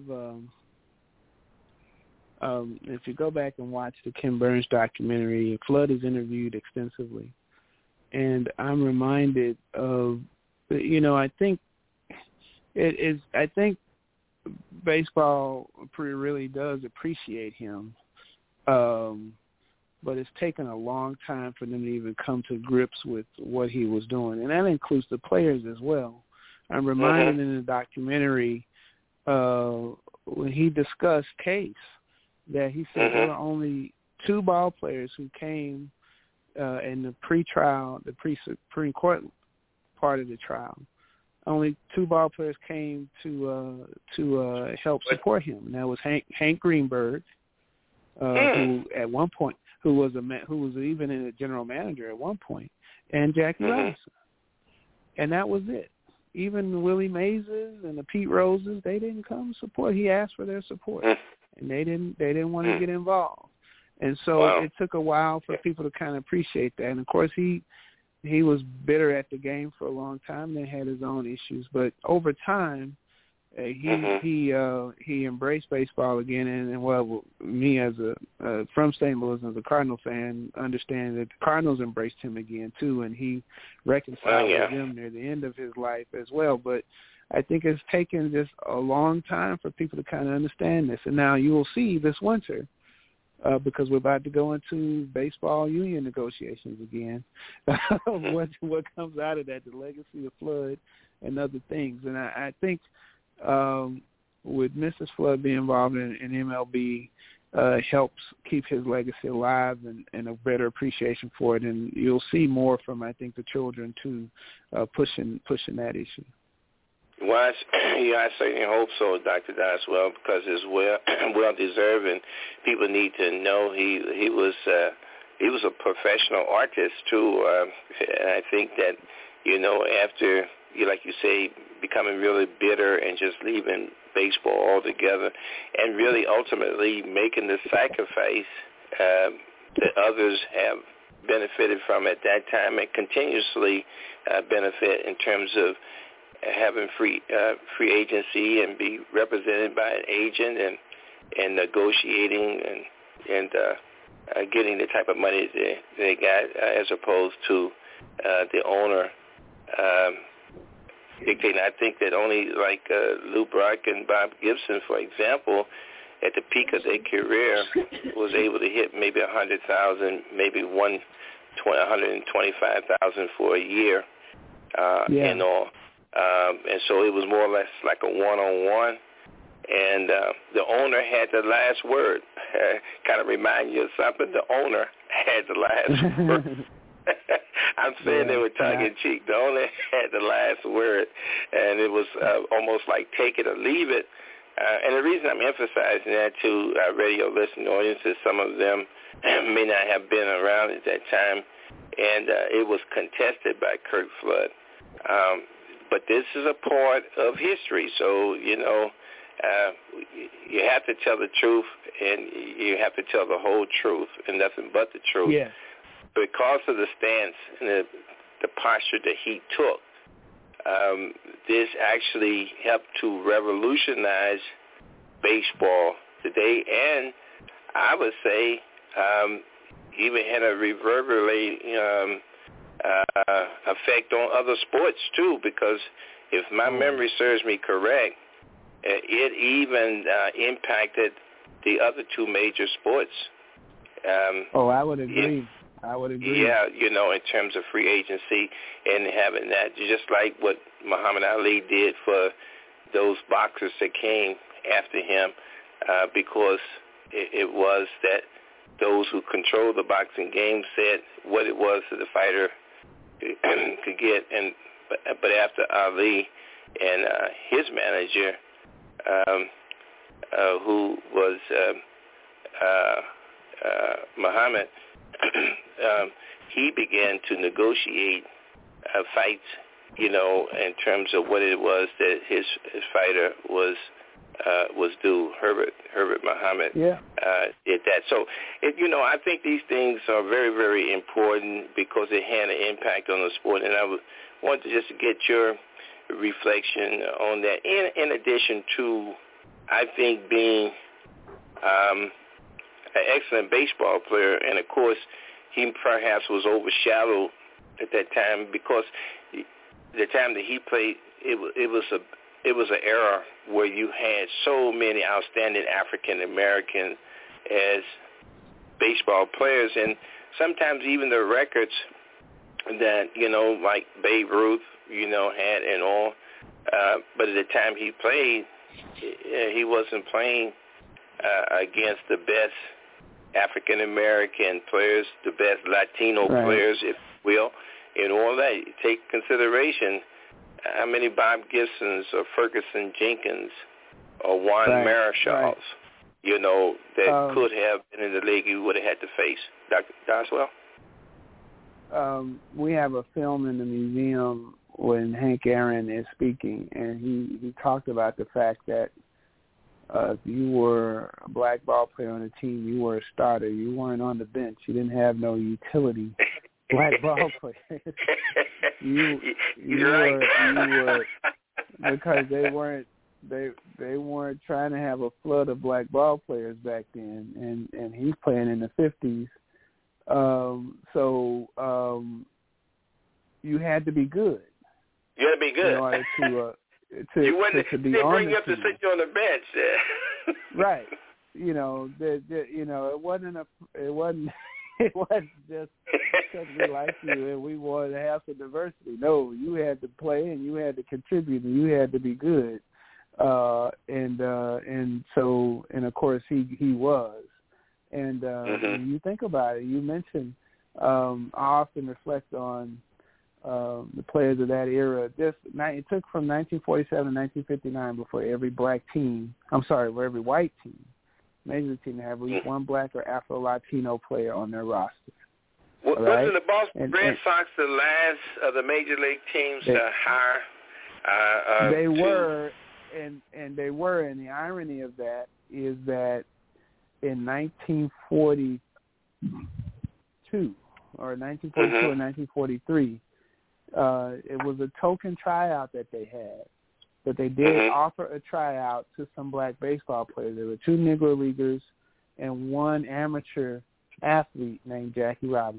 if you go back and watch the Ken Burns documentary, Flood is interviewed extensively, and I'm reminded of, I think baseball really does appreciate him, but it's taken a long time for them to even come to grips with what he was doing, and that includes the players as well. I'm reminded in the documentary when he discussed Case that he said there were only 2 ball players who came in the pre-trial, the Supreme Court part of the trial. Only 2 ball players came to help support him, and that was Hank Greenberg, who at one point who was even a general manager at one point, and Jackie Robinson, and that was it. Even Willie Mays' and the Pete Roses, they didn't come support. He asked for their support, and they didn't want to get involved. And so it took a while for people to kind of appreciate that. And of course, he was bitter at the game for a long time. They had his own issues, but over time, he embraced baseball again. And me as from St. Louis as a Cardinal fan, understand that the Cardinals embraced him again too, and he reconciled with them near the end of his life as well. But I think it's taken just a long time for people to kind of understand this. And now you will see this winter, because we're about to go into baseball union negotiations again, what comes out of that, the legacy of Flood and other things. And I think with Mrs. Flood being involved in MLB helps keep his legacy alive and a better appreciation for it. And you'll see more from, I think, the children too, pushing that issue. Well, I certainly hope so, Dr. Doswell, because it's well deserved, and people need to know he was a professional artist too. And I think that after like you say, becoming really bitter and just leaving baseball altogether, and really ultimately making the sacrifice that others have benefited from at that time and continuously benefit in terms of having free agency and be represented by an agent and negotiating and getting the type of money they got as opposed to the owner dictating. I think that only like Lou Brock and Bob Gibson, for example, at the peak of their career was able to hit maybe 100,000, maybe 125,000 for a year and all. And so it was more or less like a one-on-one, and the owner had the last word. Kind of remind you of something. The owner had the last word. I'm saying they were tongue-in-cheek. The owner had the last word, and it was almost like take it or leave it. And the reason I'm emphasizing that to our radio listening audience is some of them may not have been around at that time, and it was contested by Curt Flood. But this is a part of history, so, you have to tell the truth, and you have to tell the whole truth and nothing but the truth. Yeah. Because of the stance and the posture that he took, this actually helped to revolutionize baseball today, and I would say even had a reverberating effect on other sports too, because if my memory serves me correct, it even impacted the other 2 major sports. I would agree. Yeah, in terms of free agency and having that, just like what Muhammad Ali did for those boxers that came after him, because it was that those who controlled the boxing game said what it was that the fighter could get, but after Ali and his manager, who was Muhammad, he began to negotiate fights, in terms of what it was that his fighter was was due. Herbert Muhammad did that. So, I think these things are very, very important because it had an impact on the sport. And I want to just get your reflection on that. In addition to, I think, being an excellent baseball player, and of course, he perhaps was overshadowed at that time because the time that he played, it was an era where you had so many outstanding African Americans as baseball players, and sometimes even the records that like Babe Ruth had and all. But at the time he played, he wasn't playing against the best African American players, the best Latino players, if you will, and all that. Take consideration how many Bob Gibsons or Ferguson Jenkins or Juan Marichals, that could have been in the league you would have had to face. Dr. Doswell? We have a film in the museum when Hank Aaron is speaking, and he talked about the fact that if you were a black ball player on a team, you were a starter. You weren't on the bench. You didn't have no utility black ball players. you were because they weren't trying to have a flood of black ball players back then, and he's playing in the 50s. So you had to be good. You had to be good. In order you wouldn't to be they on bring the you up team. to sit you on the bench. Right. It wasn't just because we like you and we wanted to have some diversity. No, you had to play and you had to contribute and you had to be good. And of course he was. And when you think about it, you mentioned I often reflect on the players of that era. It took from 1947 to 1959 before every every white team, major league team, to have at least one black or Afro-Latino player on their roster. Wasn't the Boston Red Sox the last of the major league teams to hire? They were, and they were. And the irony of that is that in 1942 or 1943, it was a token tryout that they had. But they did offer a tryout to some black baseball players. There were 2 Negro Leaguers and 1 amateur athlete named Jackie Robinson.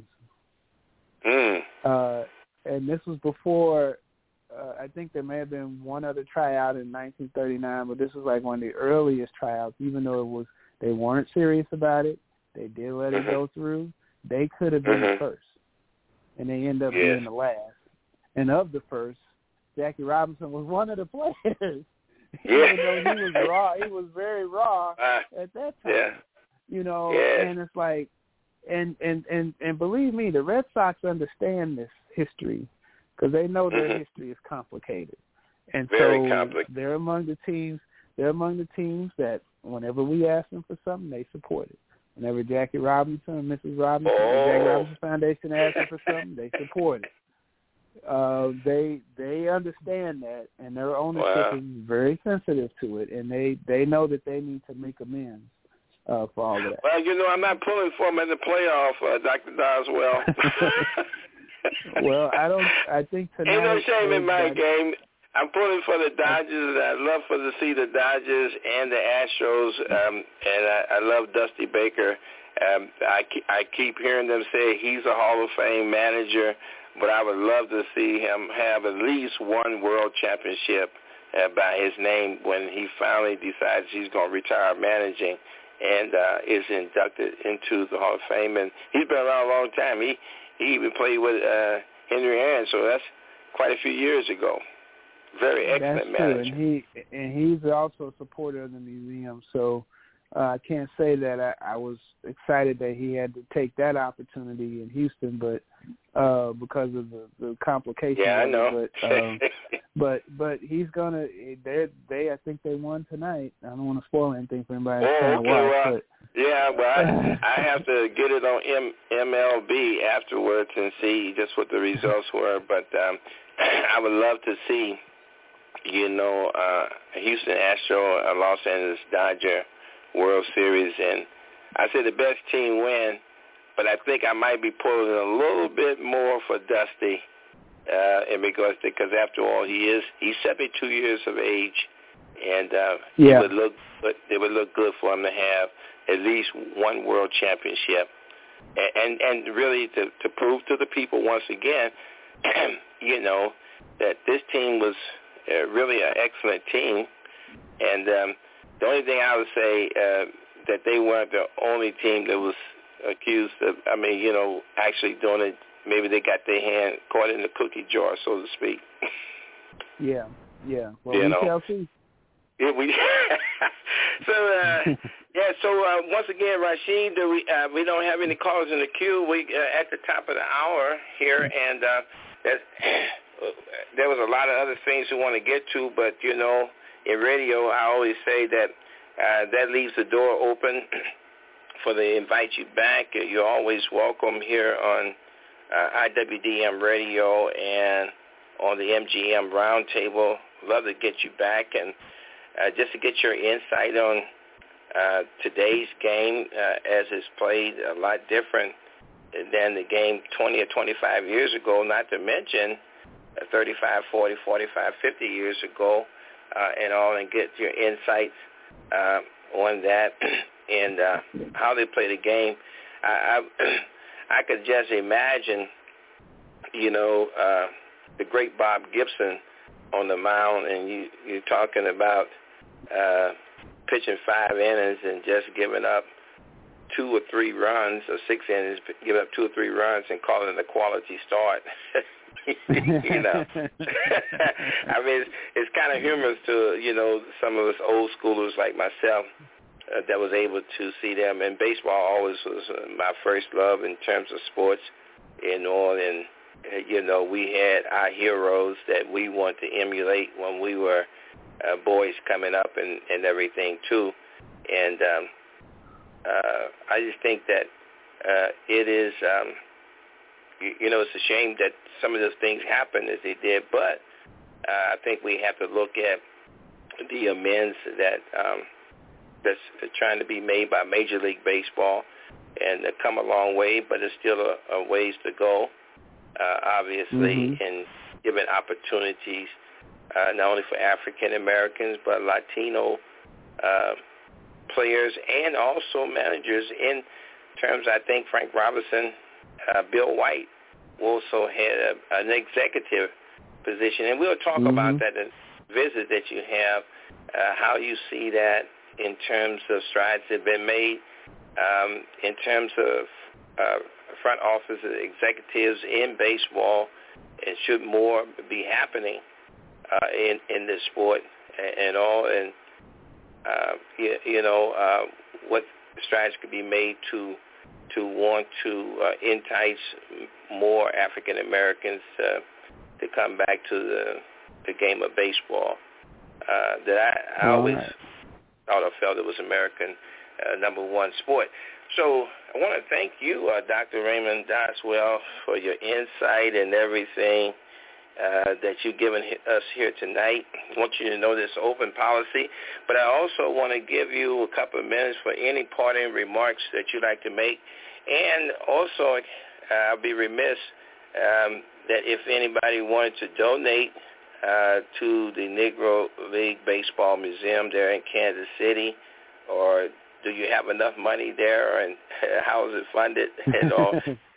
And this was before, I think there may have been one other tryout in 1939, but this was like one of the earliest tryouts, even though they weren't serious about it. They did let it go through. They could have been the first, and they ended up being the last. And of the first, Jackie Robinson was one of the players. Even though he was raw, he was very raw at that time. And it's like, and believe me, the Red Sox understand this history because they know their history is complicated. And very so complicated. They're among the teams that whenever we ask them for something, they support it. Whenever Jackie Robinson and Mrs. Robinson, the Jackie Robinson Foundation asks them for something, they support it. They understand that, and their ownership is very sensitive to it, and they know that they need to make amends for all of that. Well, I'm not pulling for them in the playoff, Dr. Doswell. Well, I think tonight. Ain't no shame in my game. I'm pulling for the Dodgers. I'd love to see the Dodgers and the Astros, and I love Dusty Baker. I keep hearing them say he's a Hall of Fame manager, but I would love to see him have at least one world championship by his name when he finally decides he's going to retire managing and is inducted into the Hall of Fame. And he's been around a long time. He even played with Henry Aaron, so that's quite a few years ago. Very excellent manager. True. And he's also a supporter of the museum, so I can't say that I was excited that he had to take that opportunity in Houston, but because of the complications. Yeah, I know. But he's gonna. I think they won tonight. I don't want to spoil anything for anybody. I have to get it on MLB afterwards and see just what the results were. But I would love to see Houston Astro, Los Angeles Dodger World Series, and I said the best team win, but I think I might be pulling a little bit more for Dusty in regards to, because after all, he's 72 years of age, and it would look good for him to have at least one world championship, and really to prove to the people once again, that this team was really an excellent team, and the only thing I would say that they weren't the only team that was accused of, actually doing it. Maybe they got their hand caught in the cookie jar, so to speak. Yeah. Well, we shall see. Yeah, So once again, Rashid, we don't have any callers in the queue. We at the top of the hour here, and there was a lot of other things we want to get to, but in radio, I always say that that leaves the door open for they invite you back. You're always welcome here on IWDM Radio and on the MGM Roundtable. Love to get you back and just to get your insight on today's game as it's played a lot different than the game 20 or 25 years ago, not to mention 35, 40, 45, 50 years ago and get your insights on that and how they play the game. I could just imagine, the great Bob Gibson on the mound, and you're talking about pitching 5 innings and just giving up 2 or 3 runs, or 6 innings, give up 2 or 3 runs and calling it a quality start. I mean, it's kind of humorous to, some of us old schoolers like myself that was able to see them. And baseball always was my first love in terms of sports and all. And, we had our heroes that we want to emulate when we were boys coming up and everything, too. And I just think that it is, it's a shame that some of those things happened as they did, but I think we have to look at the amends that that's trying to be made by Major League Baseball, and they've come a long way, but there's still a ways to go, obviously, in giving opportunities not only for African Americans but Latino players and also managers. In terms, I think Frank Robinson, Bill White also had an executive position, and we'll talk about that in the visit that you have, how you see that in terms of strides that have been made, in terms of front office executives in baseball, and should more be happening in this sport and all, and what strides could be made to want to entice more African Americans to come back to the game of baseball. That I always thought or felt it was American number one sport. So I want to thank you, Dr. Raymond Doswell, for your insight and everything that you've given us here tonight. I want you to know this open policy, but I also want to give you a couple of minutes for any parting remarks that you'd like to make. And also, I'll be remiss that if anybody wanted to donate to the Negro League Baseball Museum there in Kansas City, or do you have enough money there, and how is it funded and all?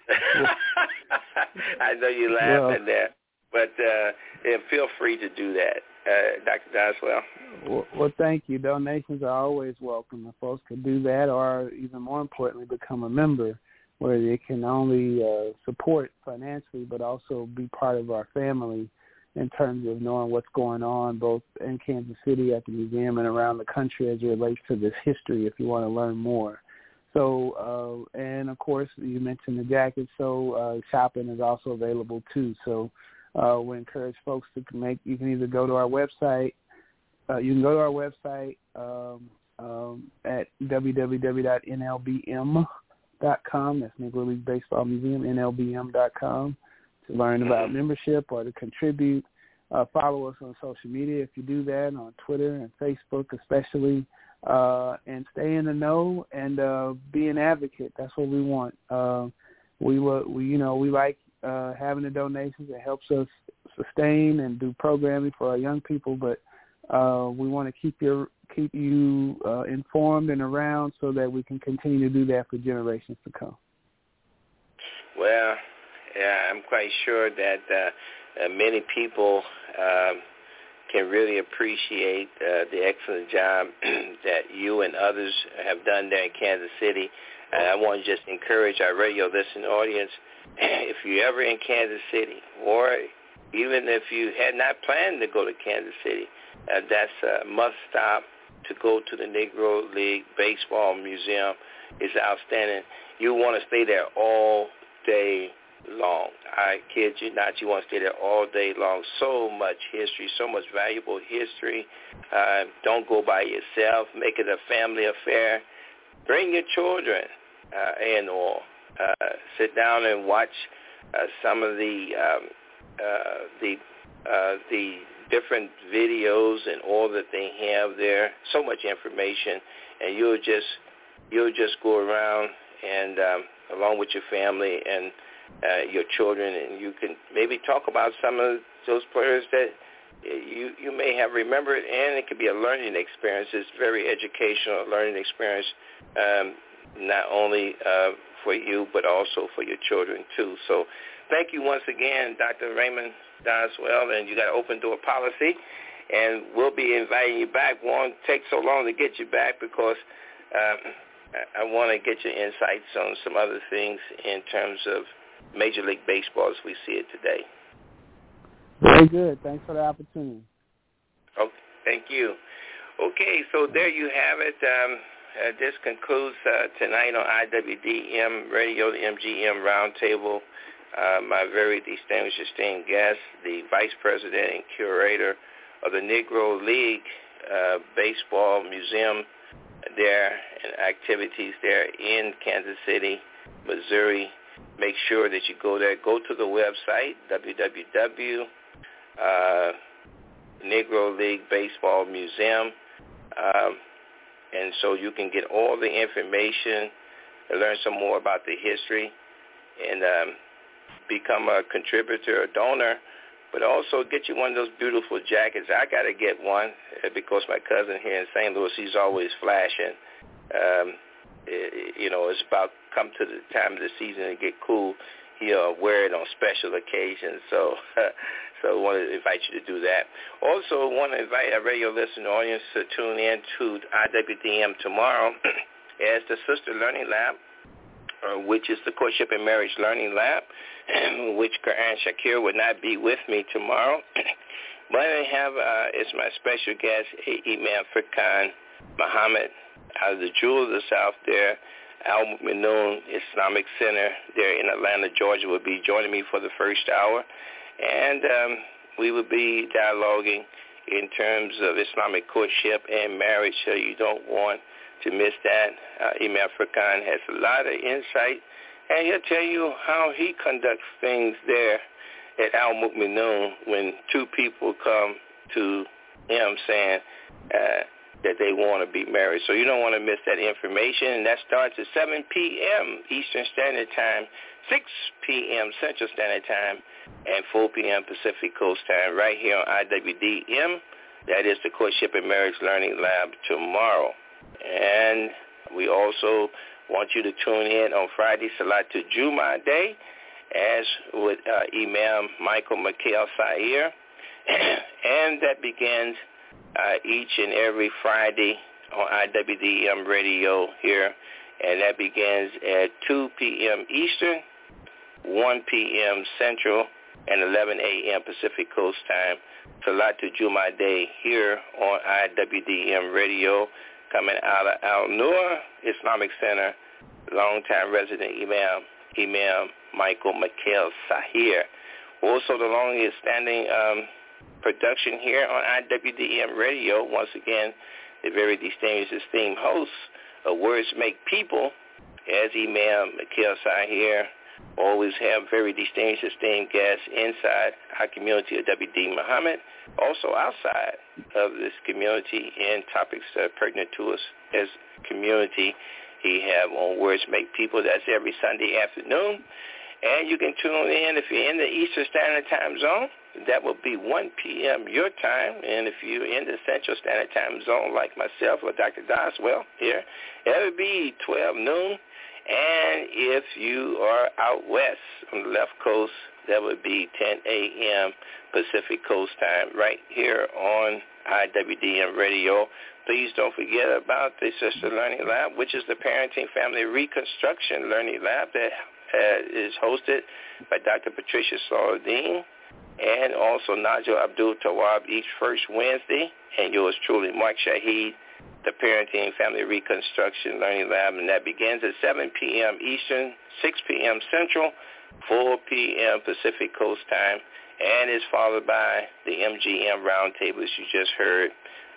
I know you're laughing there, but feel free to do that, Dr. Doswell. Well, thank you. Donations are always welcome. If folks can do that, or even more importantly, become a member, where they can only support financially, but also be part of our family in terms of knowing what's going on both in Kansas City at the museum and around the country as it relates to this history, if you want to learn more. So, and of course, you mentioned the jackets, so shopping is also available too. So we encourage folks to you can either go to our website, at www.nlbm.com, that's Negro League Baseball Museum, nlbm.com, to learn about membership or to contribute. follow us on social media if you do that, on Twitter and Facebook especially, and stay in the know and be an advocate. That's what we want. We like having the donations. It helps us sustain and do programming for our young people, but we want to keep you informed and around so that we can continue to do that for generations to come. Well, yeah, I'm quite sure that many people can really appreciate the excellent job that you and others have done there in Kansas City. I want to just encourage our radio listening audience, if you're ever in Kansas City, or even if you had not planned to go to Kansas City, that's a must-stop to go to the Negro League Baseball Museum. It's outstanding. You want to stay there all day long. I kid you not. You want to stay there all day long. So much history, so much valuable history. Don't go by yourself. Make it a family affair. Bring your children and all. Sit down and watch some of the different videos and all that they have there. So much information, and you'll just go around and along with your family and your children, and you can maybe talk about some of those players that you may have remembered, and it could be a learning experience. It's very educational, learning experience, not only for you but also for your children too. So thank you once again, Dr. Raymond Doswell, and you got an open door policy, and we'll be inviting you back. Won't take so long to get you back because I want to get your insights on some other things in terms of Major League Baseball as we see it today. Very good. Thanks for the opportunity. Okay, thank you. Okay, so there you have it. This concludes tonight on IWDM Radio, the MGM Roundtable. My very distinguished esteemed guest, the Vice President and Curator of the Negro League Baseball Museum there and activities there in Kansas City, Missouri. Make sure that you go there. Go to the website, Negro League Baseball Museum, and so you can get all the information and learn some more about the history and become a contributor, a donor, but also get you one of those beautiful jackets. I got to get one because my cousin here in St. Louis, he's always flashing. It's about come to the time of the season to get cool. He'll wear it on special occasions. So I want to invite you to do that. Also, want to invite our radio listening audience to tune in to IWDM tomorrow as the Sister Learning Lab, which is the Courtship and Marriage Learning Lab, which Quran Shakir would not be with me tomorrow. But I have, it's my special guest, Imam Furqan Muhammad, out of the Jewel of the South there, Al-Mu'minun Islamic Center there in Atlanta, Georgia, will be joining me for the first hour. And we will be dialoguing in terms of Islamic courtship and marriage, so you don't want to miss that. Imam Furqan has a lot of insight, and he'll tell you how he conducts things there at Al-Mu'minun when two people come to him saying that they want to be married. So you don't want to miss that information, and that starts at 7 p.m. Eastern Standard Time, 6 p.m. Central Standard Time, and 4 p.m. Pacific Coast Time right here on IWDM. That is the Courtship and Marriage Learning Lab tomorrow. And we also want you to tune in on Friday, Salatul Jummah Day, as with Imam Michael Mikhail Sair. And that begins each and every Friday on IWDM Radio here. And that begins at 2 p.m. Eastern, 1 p.m. Central, and 11 a.m. Pacific Coast Time. Salatul Jummah Day here on IWDM Radio, coming out of Al-Nur Islamic Center, longtime resident Imam Michael Mikhail Sair. Also the longest standing production here on IWDM Radio. Once again, the very distinguished esteemed host of Words Make People, as Imam Mikhail Sair Always have very distinguished, esteemed guests inside our community of WD Muhammad, also outside of this community, and topics that are pertinent to us as a community. He have on Words Make People. That's every Sunday afternoon. And you can tune in if you're in the Eastern Standard Time Zone. That will be 1 p.m. your time. And if you're in the Central Standard Time Zone like myself or Dr. Doswell here, it would be 12 noon. And if you are out west on the left coast, that would be 10 a.m. Pacific Coast time right here on IWDM Radio. Please don't forget about the Sister Learning Lab, which is the Parenting Family Reconstruction Learning Lab that is hosted by Dr. Patricia Saladin and also Najwa Abdul Tawab each first Wednesday, and yours truly, Mark Shaheed, the Parenting Family Reconstruction Learning Lab, and that begins at 7 p.m. Eastern, 6 p.m. Central, 4 p.m. Pacific Coast time, and is followed by the MGM Roundtable, as you just heard,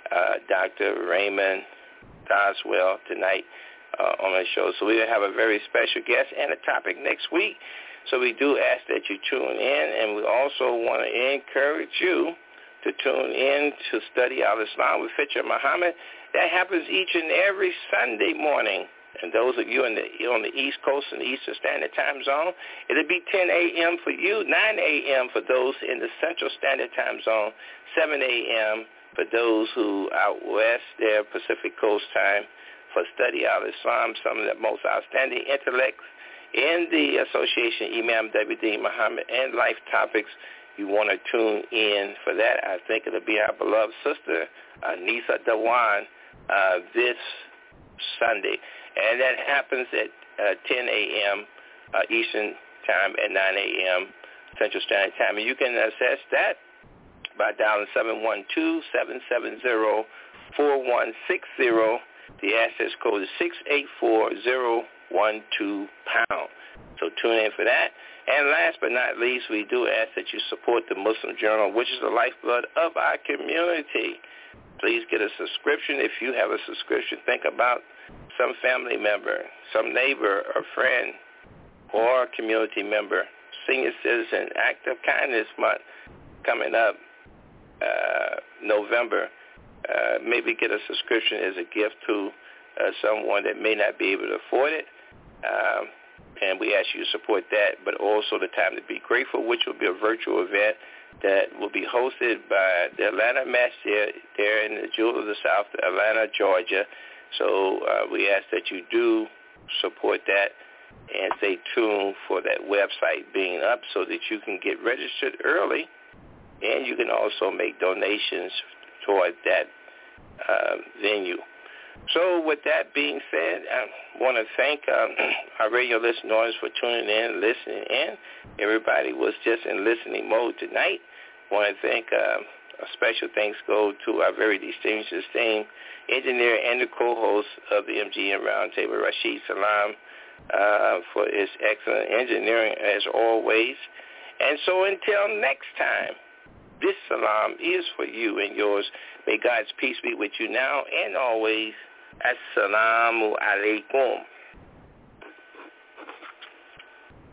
Dr. Raymond Doswell tonight on our show. So we will have a very special guest and a topic next week. So we do ask that you tune in, and we also want to encourage you to tune in to Study Al-Islam with Fitr Muhammad. That happens each and every Sunday morning. And those of you on the East Coast and the Eastern Standard Time Zone, it'll be 10 a.m. for you, 9 a.m. for those in the Central Standard Time Zone, 7 a.m. for those who out west, their Pacific Coast time for Study Al-Islam, some of the most outstanding intellects in the association, Imam W.D. Muhammad, and Life Topics. You want to tune in for that. I think it'll be our beloved sister, Nisa Dawan, this Sunday. And that happens at 10 a.m. Eastern Time and 9 a.m. Central Standard Time. And you can access that by dialing 712-770-4160. The access code is 684-012 pound. So tune in for that. And last but not least, we do ask that you support the Muslim Journal, which is the lifeblood of our community. Please get a subscription. If you have a subscription, think about some family member, some neighbor or friend or community member. Senior Citizen Act of Kindness Month coming up November. Maybe get a subscription as a gift to someone that may not be able to afford it. And we ask you to support that, but also the Time to Be Grateful, which will be a virtual event that will be hosted by the Atlanta Masjid there in the Jewel of the South, Atlanta, Georgia. So we ask that you do support that and stay tuned for that website being up so that you can get registered early, and you can also make donations toward that venue. So with that being said, I want to thank our radio listeners for tuning in, listening in. Everybody was just in listening mode tonight. I want to thank a special thanks go to our very distinguished, esteemed engineer and the co-host of the MGM Roundtable, Rashid Salam, for his excellent engineering as always. And so until next time, this salam is for you and yours. May God's peace be with you now and always. Assalamu alaikum.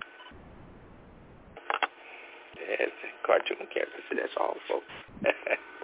That's a cartoon character, so that's all, folks.